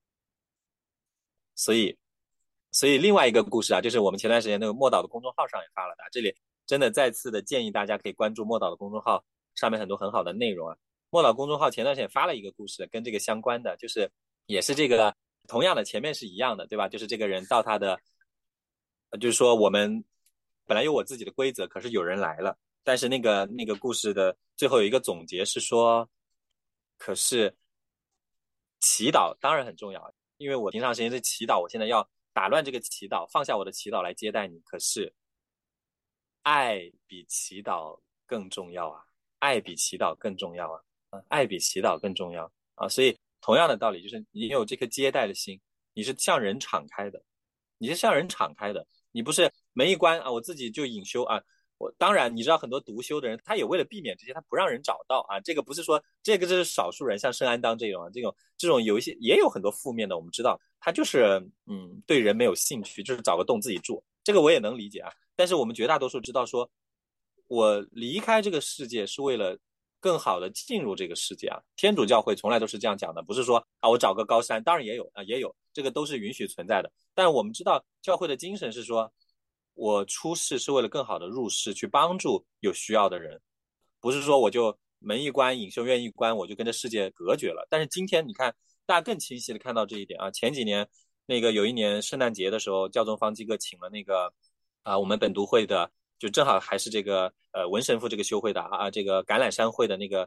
所以另外一个故事就是我们前段时间那个默祷的公众号上也发了的，这里真的再次的建议大家可以关注默祷的公众号，上面很多很好的内容啊。默祷公众号前段时间发了一个故事，跟这个相关的，就是也是这个同样的，前面是一样的，对吧？就是这个人到他的，就是说我们本来有我自己的规则，可是有人来了，但是那个故事的最后有一个总结是说，可是祈祷当然很重要，因为我平常时间在祈祷，我现在要打乱这个祈祷，放下我的祈祷来接待你。可是爱比祈祷更重要啊，爱比祈祷更重要爱比祈祷更重要所以同样的道理，就是你有这颗接待的心，你是向人敞开的，你不是门一关我自己就隐修我当然你知道很多独修的人，他也为了避免这些，他不让人找到这个不是说这是少数人，像圣安当这种这种有一些也有很多负面的，我们知道他就是对人没有兴趣，就是找个洞自己住，这个我也能理解但是我们绝大多数知道说，我离开这个世界是为了更好的进入这个世界天主教会从来都是这样讲的，不是说我找个高山，当然也有也有，这个都是允许存在的。但我们知道教会的精神是说，我出世是为了更好的入世，去帮助有需要的人，不是说我就门一关隐修院一关，我就跟这世界隔绝了。但是今天你看，大家更清晰的看到这一点前几年有一年圣诞节的时候，教宗方济各请了我们本笃会的，就正好还是这个文神父这个修会的这个橄榄山会的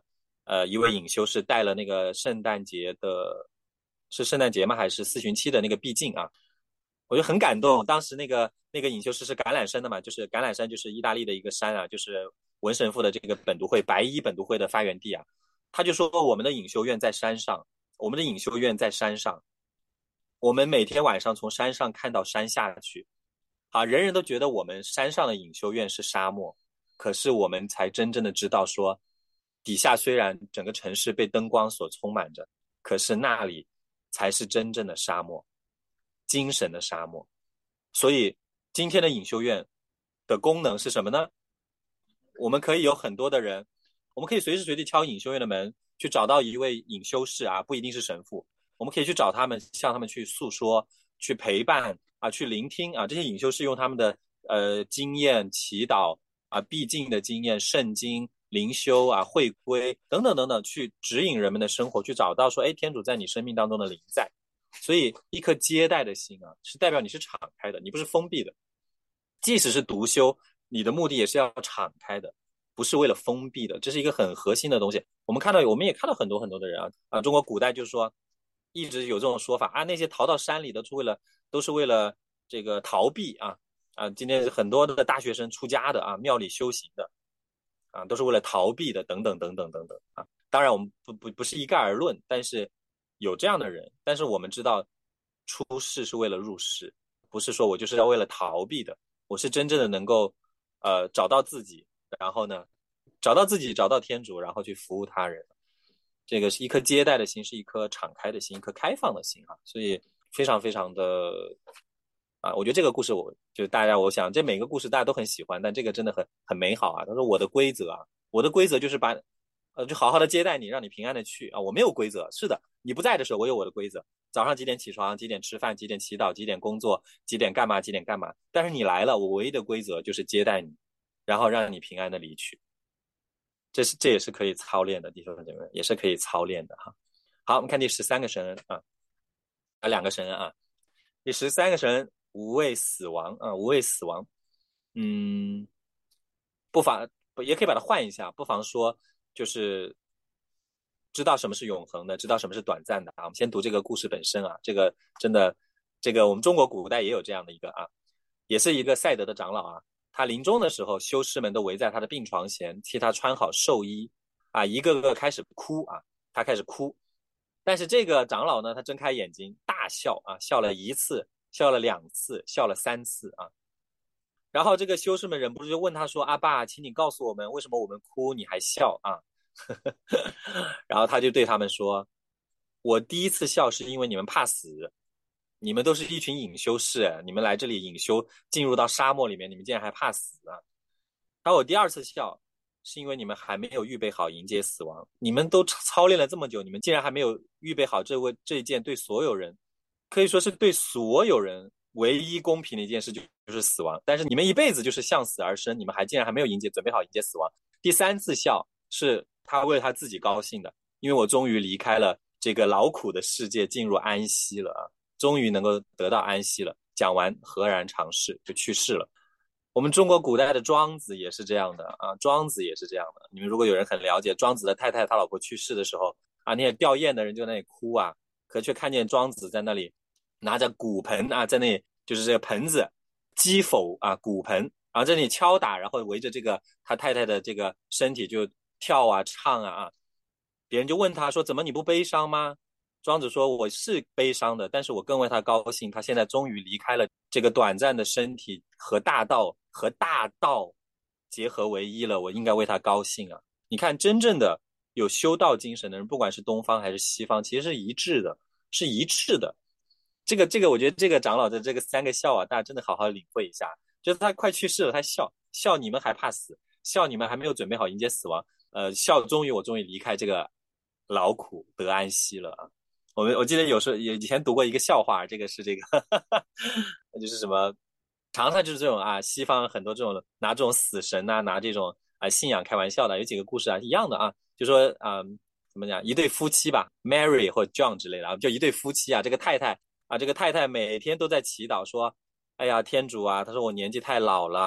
一位隐修士带了那个圣诞节的，是圣诞节吗？还是四旬期的那个避静啊？我就很感动。当时那个隐修士是橄榄山的嘛，就是橄榄山就是意大利的一个山啊，就是文神父的这个本笃会白衣本笃会的发源地啊。他就说我们的隐修院在山上，我们的隐修院在山上，我们每天晚上从山上看到山下去，啊，人人都觉得我们山上的隐修院是沙漠，可是我们才真正的知道说，底下虽然整个城市被灯光所充满着，可是那里才是真正的沙漠，精神的沙漠。所以今天的隐修院的功能是什么呢？我们可以有很多的人，我们可以随时随地敲隐修院的门，去找到一位隐修士啊，不一定是神父，我们可以去找他们，向他们去诉说，去陪伴啊，去聆听啊。这些隐修士用他们的经验、祈祷啊、必经的经验、圣经、灵修啊、会规等等等等，去指引人们的生活，去找到说，哎，天主在你生命当中的临在。所以，一颗接待的心啊，是代表你是敞开的，你不是封闭的。即使是独修，你的目的也是要敞开的，不是为了封闭的。这是一个很核心的东西。我们也看到很多很多的人啊，中国古代就是说，一直有这种说法啊，那些逃到山里的都是为了这个逃避啊。今天很多的大学生出家的啊，庙里修行的啊，都是为了逃避的，等等等等等等啊。当然，我们不是一概而论，但是有这样的人。但是我们知道，出世是为了入世，不是说我就是要为了逃避的。我是真正的能够找到自己，然后呢找到自己，找到天主，然后去服务他人。这个是一颗接待的心，是一颗敞开的心，一颗开放的心啊。所以非常非常的啊，我觉得这个故事就大家，我想这每个故事大家都很喜欢，但这个真的很美好啊。他说我的规则啊，我的规则就是就好好的接待你，让你平安的去啊。我没有规则，是的，你不在的时候我有我的规则。早上几点起床，几点吃饭，几点祈祷，几点工作，几点干嘛，几点干嘛。但是你来了，我唯一的规则就是接待你，然后让你平安的离去。这也是可以操练的，弟兄姐妹也是可以操练的哈。好，我们看第13个神恩啊，两个神恩啊。第13个神恩无畏死亡啊，无畏死亡。嗯，不妨也可以把它换一下，不妨说就是知道什么是永恒的，知道什么是短暂的啊。我们先读这个故事本身啊，这个真的，这个我们中国古代也有这样的一个啊，也是一个赛德的长老啊。他临终的时候，修士们都围在他的病床前，替他穿好寿衣啊，一个个开始哭啊，他开始哭。但是这个长老呢，他睁开眼睛大笑啊，笑了1次，笑了2次，笑了3次啊。然后这个修士们忍不住就问他说：“阿爸，请你告诉我们，为什么我们哭你还笑啊？”然后他就对他们说：“我第一次笑是因为你们怕死，你们都是一群隐修士，你们来这里隐修，进入到沙漠里面，你们竟然还怕死啊！然后我第二次笑是因为你们还没有预备好迎接死亡，你们都操练了这么久，你们竟然还没有预备好这一件对所有人，可以说是对所有人唯一公平的一件事，就是死亡。但是你们一辈子就是向死而生，你们竟然还没有准备好迎接死亡。第三次笑是他为他自己高兴的，因为我终于离开了这个劳苦的世界，进入安息了啊，终于能够得到安息了。讲完赫然长逝，就去世了。我们中国古代的庄子也是这样的啊，庄子也是这样的。你们如果有人很了解庄子的太太，他老婆去世的时候啊，那些吊唁的人就在那里哭啊，可却看见庄子在那里拿着骨盆啊，在那里就是这个盆子击否啊，骨盆，然后在那里敲打，然后围着这个他太太的这个身体就跳啊唱啊。别人就问他说：“怎么你不悲伤吗？”庄子说：“我是悲伤的，但是我更为他高兴，他现在终于离开了这个短暂的身体，和大道结合为一了，我应该为他高兴啊！”你看，真正的有修道精神的人，不管是东方还是西方，其实是一致的，是一致的。这个，我觉得这个长老的这个3个笑啊，大家真的好好领会一下。就是他快去世了，他笑你们还怕死，笑你们还没有准备好迎接死亡，笑我终于离开这个劳苦得安息了啊！我记得有时候以前读过一个笑话，这个是这个就是什么，常常就是这种啊，西方很多这种拿这种死神啊，拿这种信仰开玩笑的，有几个故事啊一样的啊，就说怎么讲，一对夫妻吧 ，Mary 或 John 之类的啊，就一对夫妻啊，这个太太每天都在祈祷说，哎呀天主啊，他说我年纪太老了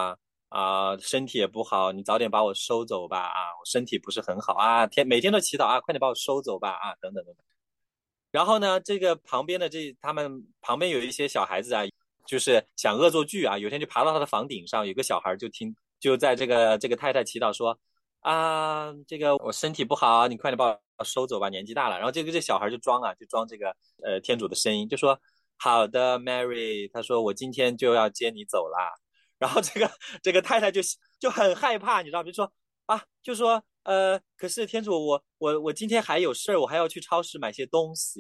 身体也不好，你早点把我收走吧我身体不是很好每天都祈祷快点把我收走吧等等等等。然后呢，这个旁边的他们旁边有一些小孩子就是想恶作剧有天就爬到他的房顶上，有个小孩就在这个太太祈祷说这个我身体不好，你快点把我收走吧，年纪大了。然后这小孩就装这个天主的声音，就说好的 Mary， 他说我今天就要接你走啦。然后这个太太就很害怕，你知道吗？就说就说可是天主，我今天还有事儿，我还要去超市买些东西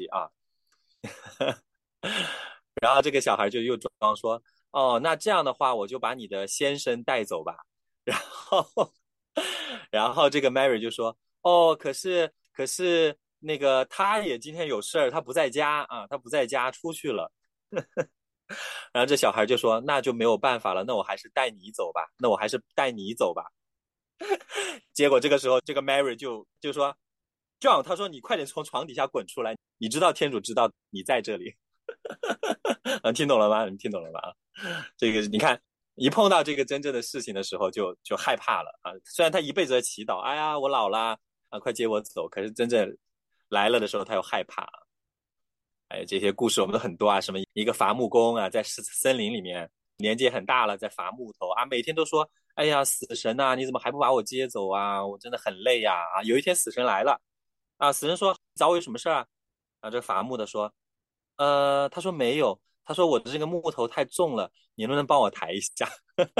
然后这个小孩就又装说，哦，那这样的话，我就把你的先生带走吧。然后，然后这个 Mary 就说，哦，可是那个他也今天有事儿，他不在家他不在家出去了。然后这小孩就说，那就没有办法了，那我还是带你走吧，那我还是带你走吧。结果这个时候，这个 Mary 就说，John，他说你快点从床底下滚出来，你知道天主知道你在这里。听懂了吗？你听懂了吗？这个你看，一碰到这个真正的事情的时候就害怕了虽然他一辈子在祈祷，哎呀，我老了快接我走，可是真正来了的时候，他又害怕。还有这些故事我们都很多什么一个伐木工在森林里面，年纪很大了，在伐木头每天都说，哎呀，死神你怎么还不把我接走我真的很累有一天死神来了死神说找我有什么事这伐木的说，他说没有，他说我的这个木头太重了，你能不能帮我抬一下？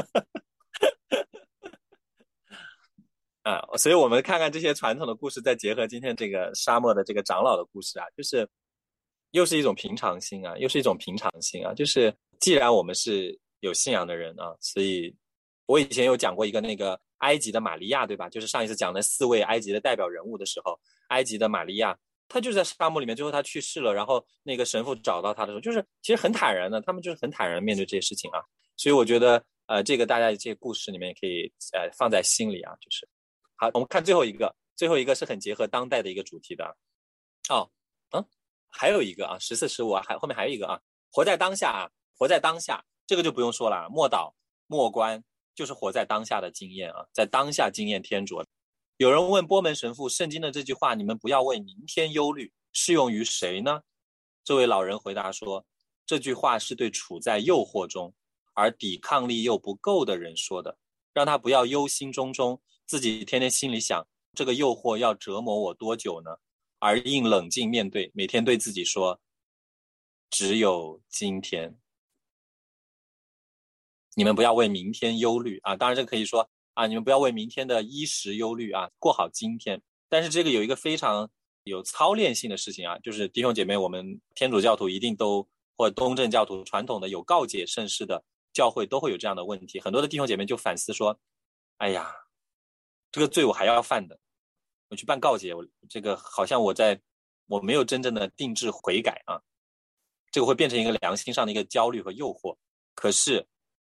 所以我们看看这些传统的故事，再结合今天这个沙漠的这个长老的故事就是又是一种平常心又是一种平常心就是既然我们是有信仰的人所以我以前有讲过一个那个埃及的玛利亚，对吧？就是上一次讲的4位埃及的代表人物的时候，埃及的玛利亚，她就在沙漠里面，最后她去世了，然后那个神父找到她的时候，就是其实很坦然的，他们就是很坦然面对这些事情所以我觉得这个大家这些故事里面可以放在心里就是好，我们看最后一个，最后一个是很结合当代的一个主题的哦，还有一个14、15后面还有一个活在当下活在当下，这个就不用说了，默祷默观就是活在当下的经验在当下经验天主。有人问波门神父，圣经的这句话，你们不要为明天忧虑，适用于谁呢？这位老人回答说，这句话是对处在诱惑中而抵抗力又不够的人说的，让他不要忧心忡忡，自己天天心里想，这个诱惑要折磨我多久呢？而应冷静面对，每天对自己说，只有今天。你们不要为明天忧虑当然这个可以说你们不要为明天的衣食忧虑过好今天。但是这个有一个非常有操练性的事情就是弟兄姐妹，我们天主教徒一定都，或者东正教徒传统的有告解圣事的教会都会有这样的问题。很多的弟兄姐妹就反思说，哎呀，这个罪我还要犯的，我去办告解，这个好像我没有真正的定制悔改这个会变成一个良心上的一个焦虑和诱惑。可是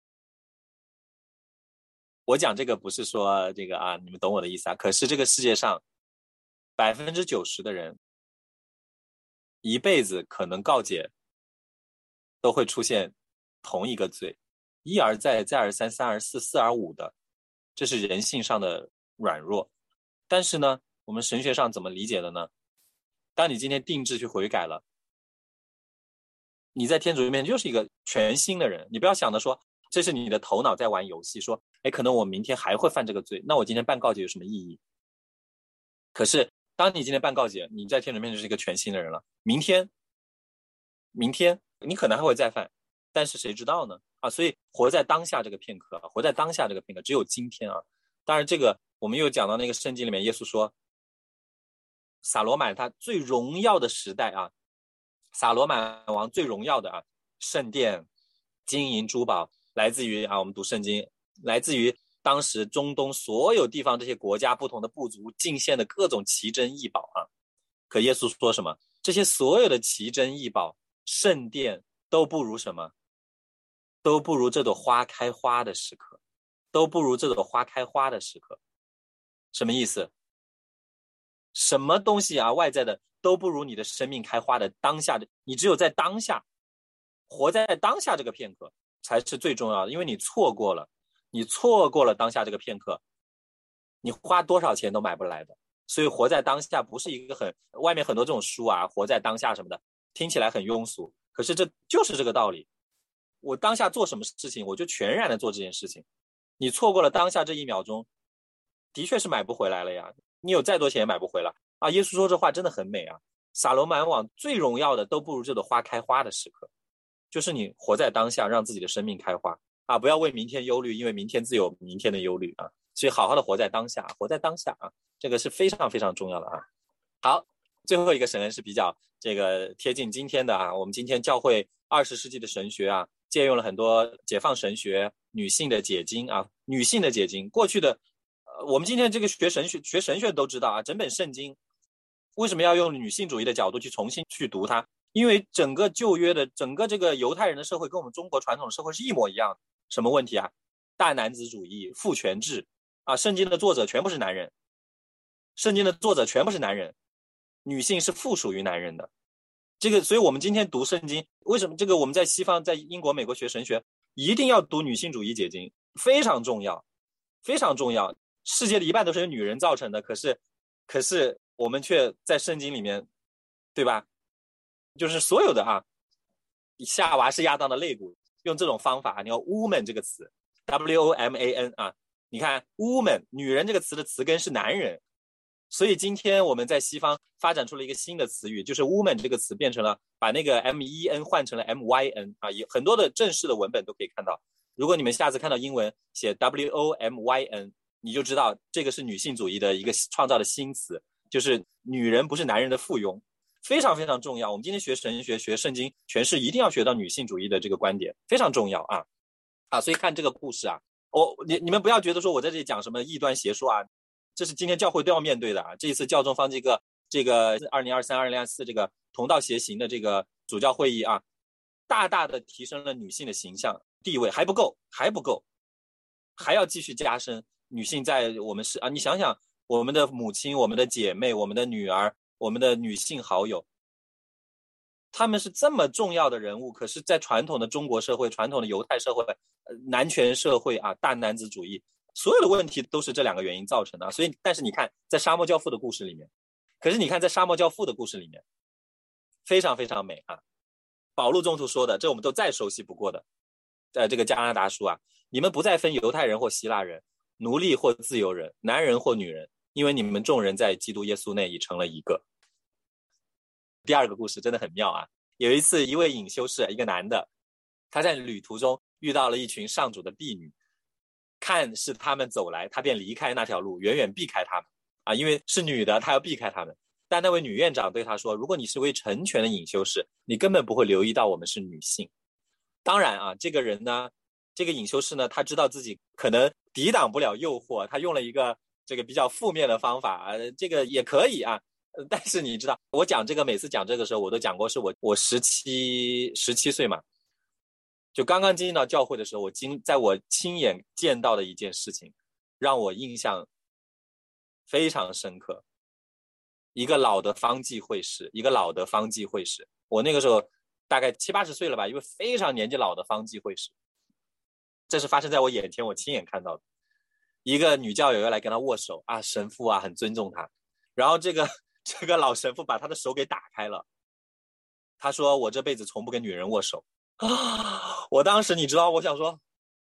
我讲这个不是说这个你们懂我的意思可是这个世界上90%的人一辈子可能告解都会出现同一个罪，一而再，再而三，三而四，四而五的，这是人性上的软弱。但是呢，我们神学上怎么理解的呢？当你今天定制去悔改了，你在天主面前就是一个全新的人。你不要想着说这是你的头脑在玩游戏，说可能我明天还会犯这个罪，那我今天办告解有什么意义？可是当你今天办告解，你在天主面前就是一个全新的人了。明天你可能还会再犯，但是谁知道呢所以活在当下这个片刻活在当下这个片刻，只有今天当然这个我们又讲到那个圣经里面，耶稣说撒罗满他最荣耀的时代撒罗满王最荣耀的圣殿金银珠宝，来自于我们读圣经，来自于当时中东所有地方这些国家不同的部族进献的各种奇珍异宝可耶稣说什么？这些所有的奇珍异宝圣殿都不如什么？都不如这朵花开花的时刻，都不如这朵花开花的时刻。什么意思？什么东西外在的都不如你的生命开花的当下的，你只有在当下活在当下这个片刻才是最重要的，因为你错过了你错过了当下这个片刻，你花多少钱都买不来的。所以活在当下不是一个外面很多这种书啊，活在当下什么的，听起来很庸俗，可是这就是这个道理。我当下做什么事情，我就全然的做这件事情。你错过了当下这1秒钟，的确是买不回来了呀。你有再多钱也买不回来啊。耶稣说这话真的很美啊。撒罗满王最荣耀的都不如这朵花开花的时刻，就是你活在当下，让自己的生命开花啊！不要为明天忧虑，因为明天自有明天的忧虑啊。所以好好的活在当下，活在当下啊，这个是非常非常重要的啊。好，最后一个神恩是比较这个贴近今天的啊。我们今天教会20世纪的神学啊，借用了很多解放神学、女性的解经啊，女性的解经。过去的我们今天这个学神学都知道啊，整本圣经为什么要用女性主义的角度去重新去读它？因为整个旧约的整个这个犹太人的社会跟我们中国传统的社会是一模一样的。什么问题啊？大男子主义、父权制啊，圣经的作者全部是男人，女性是附属于男人的。这个，所以我们今天读圣经，为什么这个我们在西方，在英国、美国学神学，一定要读女性主义解经，非常重要，非常重要。世界的一半都是由女人造成的，可是我们却在圣经里面，对吧？就是所有的啊，夏娃是亚当的肋骨，用这种方法，你要 woman 这个词 ，woman 啊，你看 woman 女人这个词的词根是男人，所以今天我们在西方发展出了一个新的词语，就是 woman 这个词变成了把那个 men 换成了 myn 啊，很多的正式的文本都可以看到。如果你们下次看到英文写 womyn， 你就知道这个是女性主义的一个创造的新词，就是女人不是男人的附庸，非常非常重要。我们今天学神学、学圣经诠释，一定要学到女性主义的这个观点，非常重要啊！所以看这个故事啊，你们不要觉得说我在这里讲什么异端邪说啊，这是今天教会都要面对的啊。这一次教宗方济各这个2023-2024这个同道协行的这个主教会议啊，大大的提升了女性的形象地位，还不够，还要继续加深女性在我们是啊，你想想我们的母亲、我们的姐妹、我们的女儿、我们的女性好友，他们是这么重要的人物，可是在传统的中国社会、传统的犹太社会、男权社会啊，大男子主义，所有的问题都是这2个原因造成的。所以，但是你看，在沙漠教父的故事里面，非常非常美啊。保禄中途说的，这我们都再熟悉不过的，这个加拿大书啊，你们不再分犹太人或希腊人，奴隶或自由人，男人或女人，因为你们众人在基督耶稣内已成了一个。第2个故事真的很妙啊！有一次，一位隐修士，一个男的，他在旅途中遇到了一群上主的婢女，看是他们走来，他便离开那条路，远远避开他们啊，因为是女的，他要避开他们。但那位女院长对他说：“如果你是位成全的隐修士，你根本不会留意到我们是女性。”当然啊，这个人呢，这个隐修士呢，他知道自己可能抵挡不了诱惑，他用了一个这个比较负面的方法，这个也可以啊。但是你知道，我讲这个，每次讲这个时候，我都讲过，是我17岁嘛，就刚刚进到教会的时候，在我亲眼见到的一件事情，让我印象非常深刻。一个老的方济会士，我那个时候大概70、80岁了吧，一位非常年纪老的方济会士，这是发生在我眼前，我亲眼看到的。一个女教友要来跟他握手啊，神父啊很尊重他，然后这个老神父把他的手给打开了，他说：“我这辈子从不跟女人握手。”啊！我当时你知道，我想说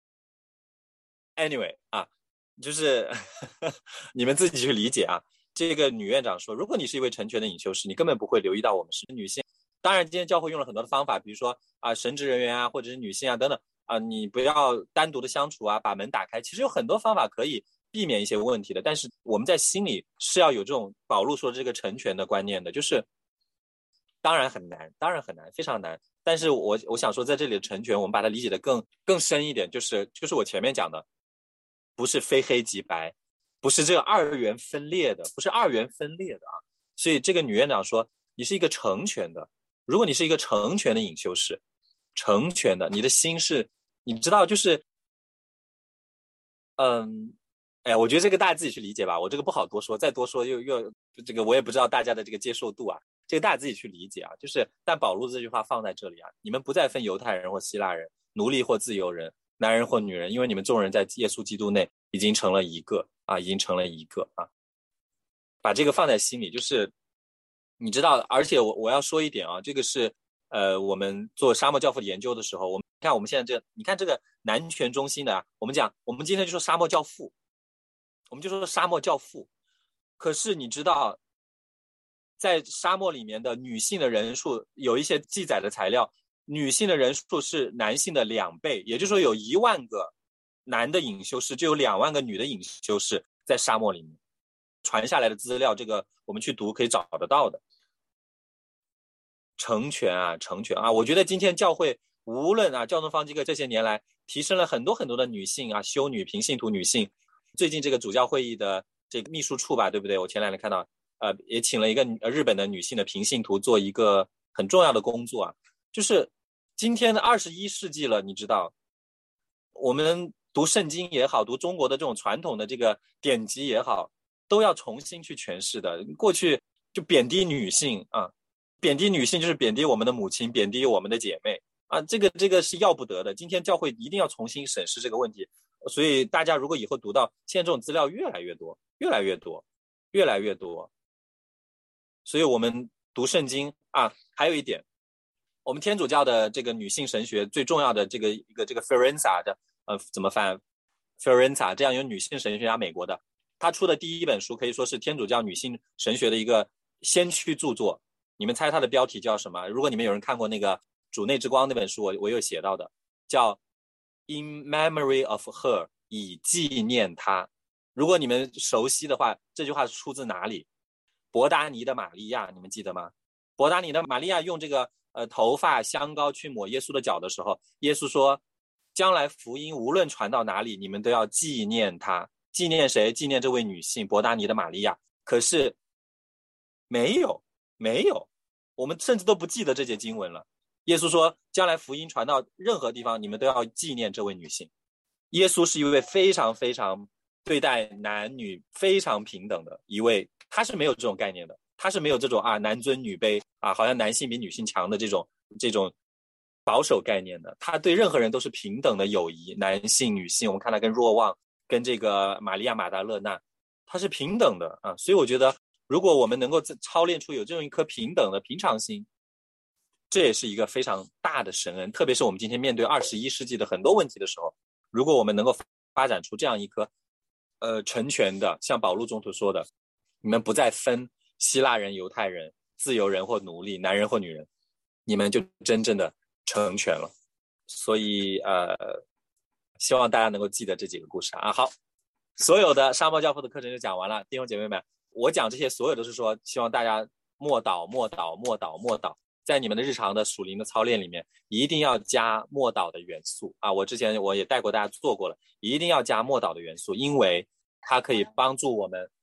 ，anyway 啊，就是你们自己去理解啊。这个女院长说，如果你是一位成全的隐修士，你根本不会留意到我们是女性。当然，今天教会用了很多的方法，比如说啊，神职人员啊，或者是女性啊等等啊，你不要单独的相处啊，把门打开。其实有很多方法可以避免一些问题的，但是我们在心里是要有这种保禄说的这个成全的观念的，就是当然很难，非常难。但是我想说，在这里的成全，我们把它理解的更深一点，就是我前面讲的，不是非黑即白。不是这个二元分裂的啊。所以这个女院长说，你是一个成全的，如果你是一个成全的隐修士，成全的，你的心是，你知道，就是我觉得这个大家自己去理解吧，我这个不好多说，再多说又这个我也不知道大家的这个接受度啊，这个大家自己去理解啊。就是但保禄这句话放在这里啊，你们不再分犹太人或希腊人，奴隶或自由人， 男人或女人，因为你们众人在耶稣基督内已经成了一个啊，已经成了一个啊。把这个放在心里，就是你知道，而且我要说一点啊，这个是我们做沙漠教父的研究的时候，我们看我们现在你看这个男权中心的啊，我们今天就说沙漠教父，我们就说沙漠教父，可是你知道，在沙漠里面的女性的人数有一些记载的材料，女性的人数是男性的2倍，也就是说有1万个男的隐修士，就有2万个女的隐修士在沙漠里面。传下来的资料，这个我们去读可以找得到的。成全啊！我觉得今天教会无论啊，教宗方济各这些年来提升了很多很多的女性啊，修女、平信徒女性。最近这个主教会议的这个秘书处吧，对不对？我前2天看到，也请了一个日本的女性的平信徒做一个很重要的工作啊，就是今天的21世纪了，你知道，我们读圣经也好，读中国的这种传统的这个典籍也好，都要重新去诠释的。过去就贬低女性啊，贬低女性就是贬低我们的母亲，贬低我们的姐妹啊，这个是要不得的。今天教会一定要重新审视这个问题。所以大家如果以后读到现在这种资料越来越多，越来越多，越来越多，所以我们读圣经啊，还有一点，我们天主教的这个女性神学最重要的这个Ferenza 的怎么翻 Ferenza 这样一个女性神学家，美国的，她出的第1本书可以说是天主教女性神学的一个先驱著作。你们猜它的标题叫什么？如果你们有人看过那个主内之光那本书，我有写到的，叫 In Memory of Her， 以纪念她。如果你们熟悉的话，这句话是出自哪里？伯达尼的玛利亚，你们记得吗？伯达尼的玛利亚用这个头发香膏去抹耶稣的脚的时候，耶稣说，将来福音无论传到哪里，你们都要纪念她。纪念谁？纪念这位女性伯达尼的玛利亚。可是没有，我们甚至都不记得这节经文了。耶稣说，将来福音传到任何地方，你们都要纪念这位女性。耶稣是一位非常非常对待男女非常平等的一位，他是没有这种概念的，他是没有这种男尊女卑好像男性比女性强的这种保守概念的。他对任何人都是平等的友谊，男性女性，我们看他跟若望跟这个玛利亚马达勒纳，他是平等的所以我觉得如果我们能够操练出有这种一颗平等的平常心，这也是一个非常大的神恩。特别是我们今天面对21世纪的很多问题的时候，如果我们能够发展出这样一颗成全的，像保禄中途说的，你们不再分希腊人、犹太人、自由人或奴隶、男人或女人，你们就真正的成全了。所以希望大家能够记得这几个故事好，所有的沙漠教父的课程就讲完了。弟兄姐妹们，我讲这些所有都是说希望大家默祷，在你们的日常的属灵的操练里面一定要加默祷的元素我之前我也带过大家做过了，一定要加默祷的元素，因为它可以帮助我们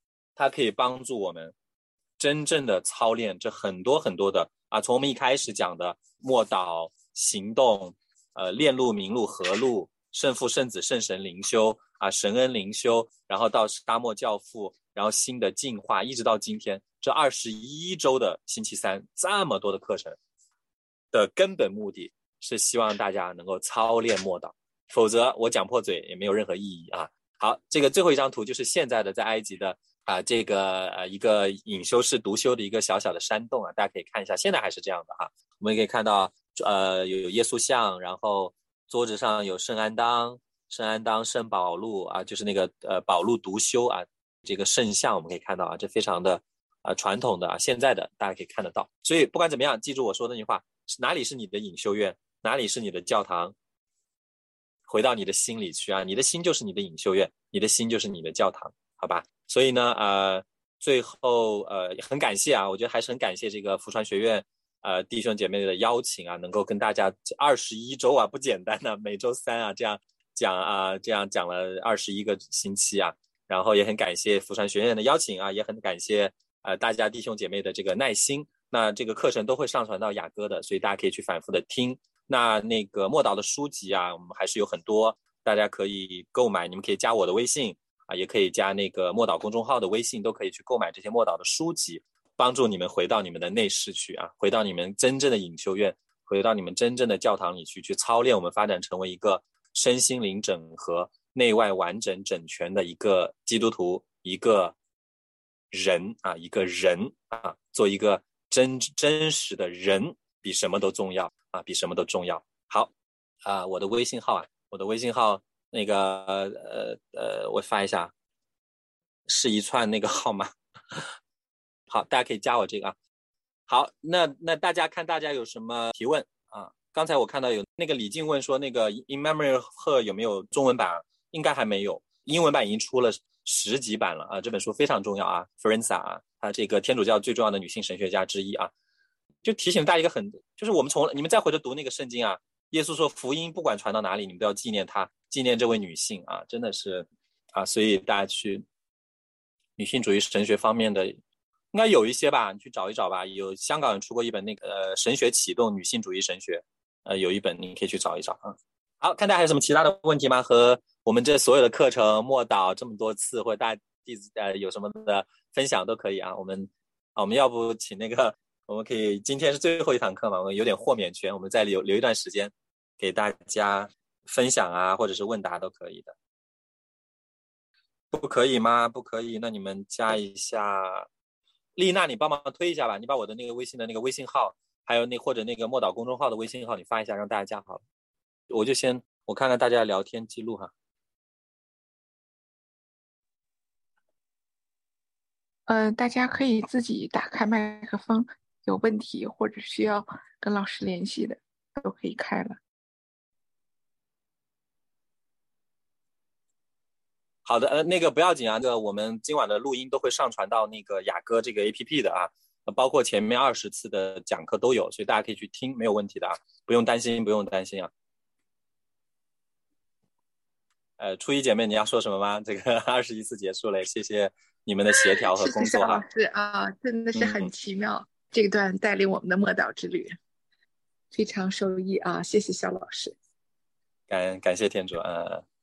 真正的操练这很多很多的从我们一开始讲的默祷、行动、炼路、明路、合路、圣父、圣子、圣神灵修神恩灵修，然后到沙漠教父，然后新的进化，一直到今天这21周的星期三，这么多的课程的根本目的是希望大家能够操练默祷，否则我讲破嘴也没有任何意义好，这个最后一张图就是现在的在埃及的这个一个隐修士独修的一个小小的山洞大家可以看一下，现在还是这样的我们也可以看到有耶稣像，然后桌子上有圣安当、圣保禄就是那个保禄独修这个圣像我们可以看到这非常的传统的现在的大家可以看得到。所以不管怎么样，记住我说的那句话，哪里是你的隐修院，哪里是你的教堂，回到你的心里去你的心就是你的隐修院，你的心就是你的教堂，好吧？所以呢最后很感谢我觉得还是很感谢这个福传学院弟兄姐妹的邀请能够跟大家21周不简单每周3这样讲这样讲了21个星期然后也很感谢福传学院的邀请也很感谢大家弟兄姐妹的这个耐心。那这个课程都会上传到雅歌的，所以大家可以去反复的听。那个默祷的书籍我们还是有很多，大家可以购买，你们可以加我的微信也可以加那个默祷公众号的微信，都可以去购买这些默祷的书籍，帮助你们回到你们的内室去回到你们真正的隐修院，回到你们真正的教堂里去操练我们，发展成为一个身心灵整合、内外完整整全的一个基督徒，一个人啊，一个人啊，做一个真实的人，比什么都重要啊，比什么都重要。好啊，我的微信号那个我发一下，是一串那个号码。好，大家可以加我这个啊。好，那大家看大家有什么提问啊？刚才我看到有那个李静问说，那个 In Memory of Her 有没有中文版？应该还没有，英文版已经出了10几版了啊。这本书非常重要啊 ，Ferenza 啊，她这个天主教最重要的女性神学家之一啊。就提醒大家一个就是我们你们再回头读那个圣经啊，耶稣说福音不管传到哪里，你们都要纪念她，纪念这位女性啊，真的是啊，所以大家去女性主义神学方面的。应该有一些吧，你去找一找吧。有香港人出过一本那个神学启动女性主义神学，有一本你可以去找一找啊。好，看大家还有什么其他的问题吗？和我们这所有的课程默祷这么多次，或者大家弟子有什么的分享都可以啊。我们要不请那个，我们可以今天是最后一堂课嘛，我们有点豁免权，我们再留一段时间给大家分享啊，或者是问答都可以的。不可以吗？不可以，那你们加一下。丽娜，你帮忙推一下吧，你把我的那个微信的那个微信号，还有或者那个默祷公众号的微信号，你发一下，让大家加好了。我看看大家的聊天记录哈。 大家可以自己打开麦克风，有问题或者需要跟老师联系的，都可以开了。 好的，那个不要紧啊，我们今晚的录音都会上传到那个雅歌这个 APP 的啊，包括前面20次的讲课都有，所以大家可以去听，没有问题的啊，不用担心啊。初一姐妹，你要说什么吗？这个21次结束了，谢谢你们的协调和工作哈。 谢谢老师啊，真的是很奇妙，这段带领我们的默祷之旅，非常受益啊，谢谢肖老师。 感谢天主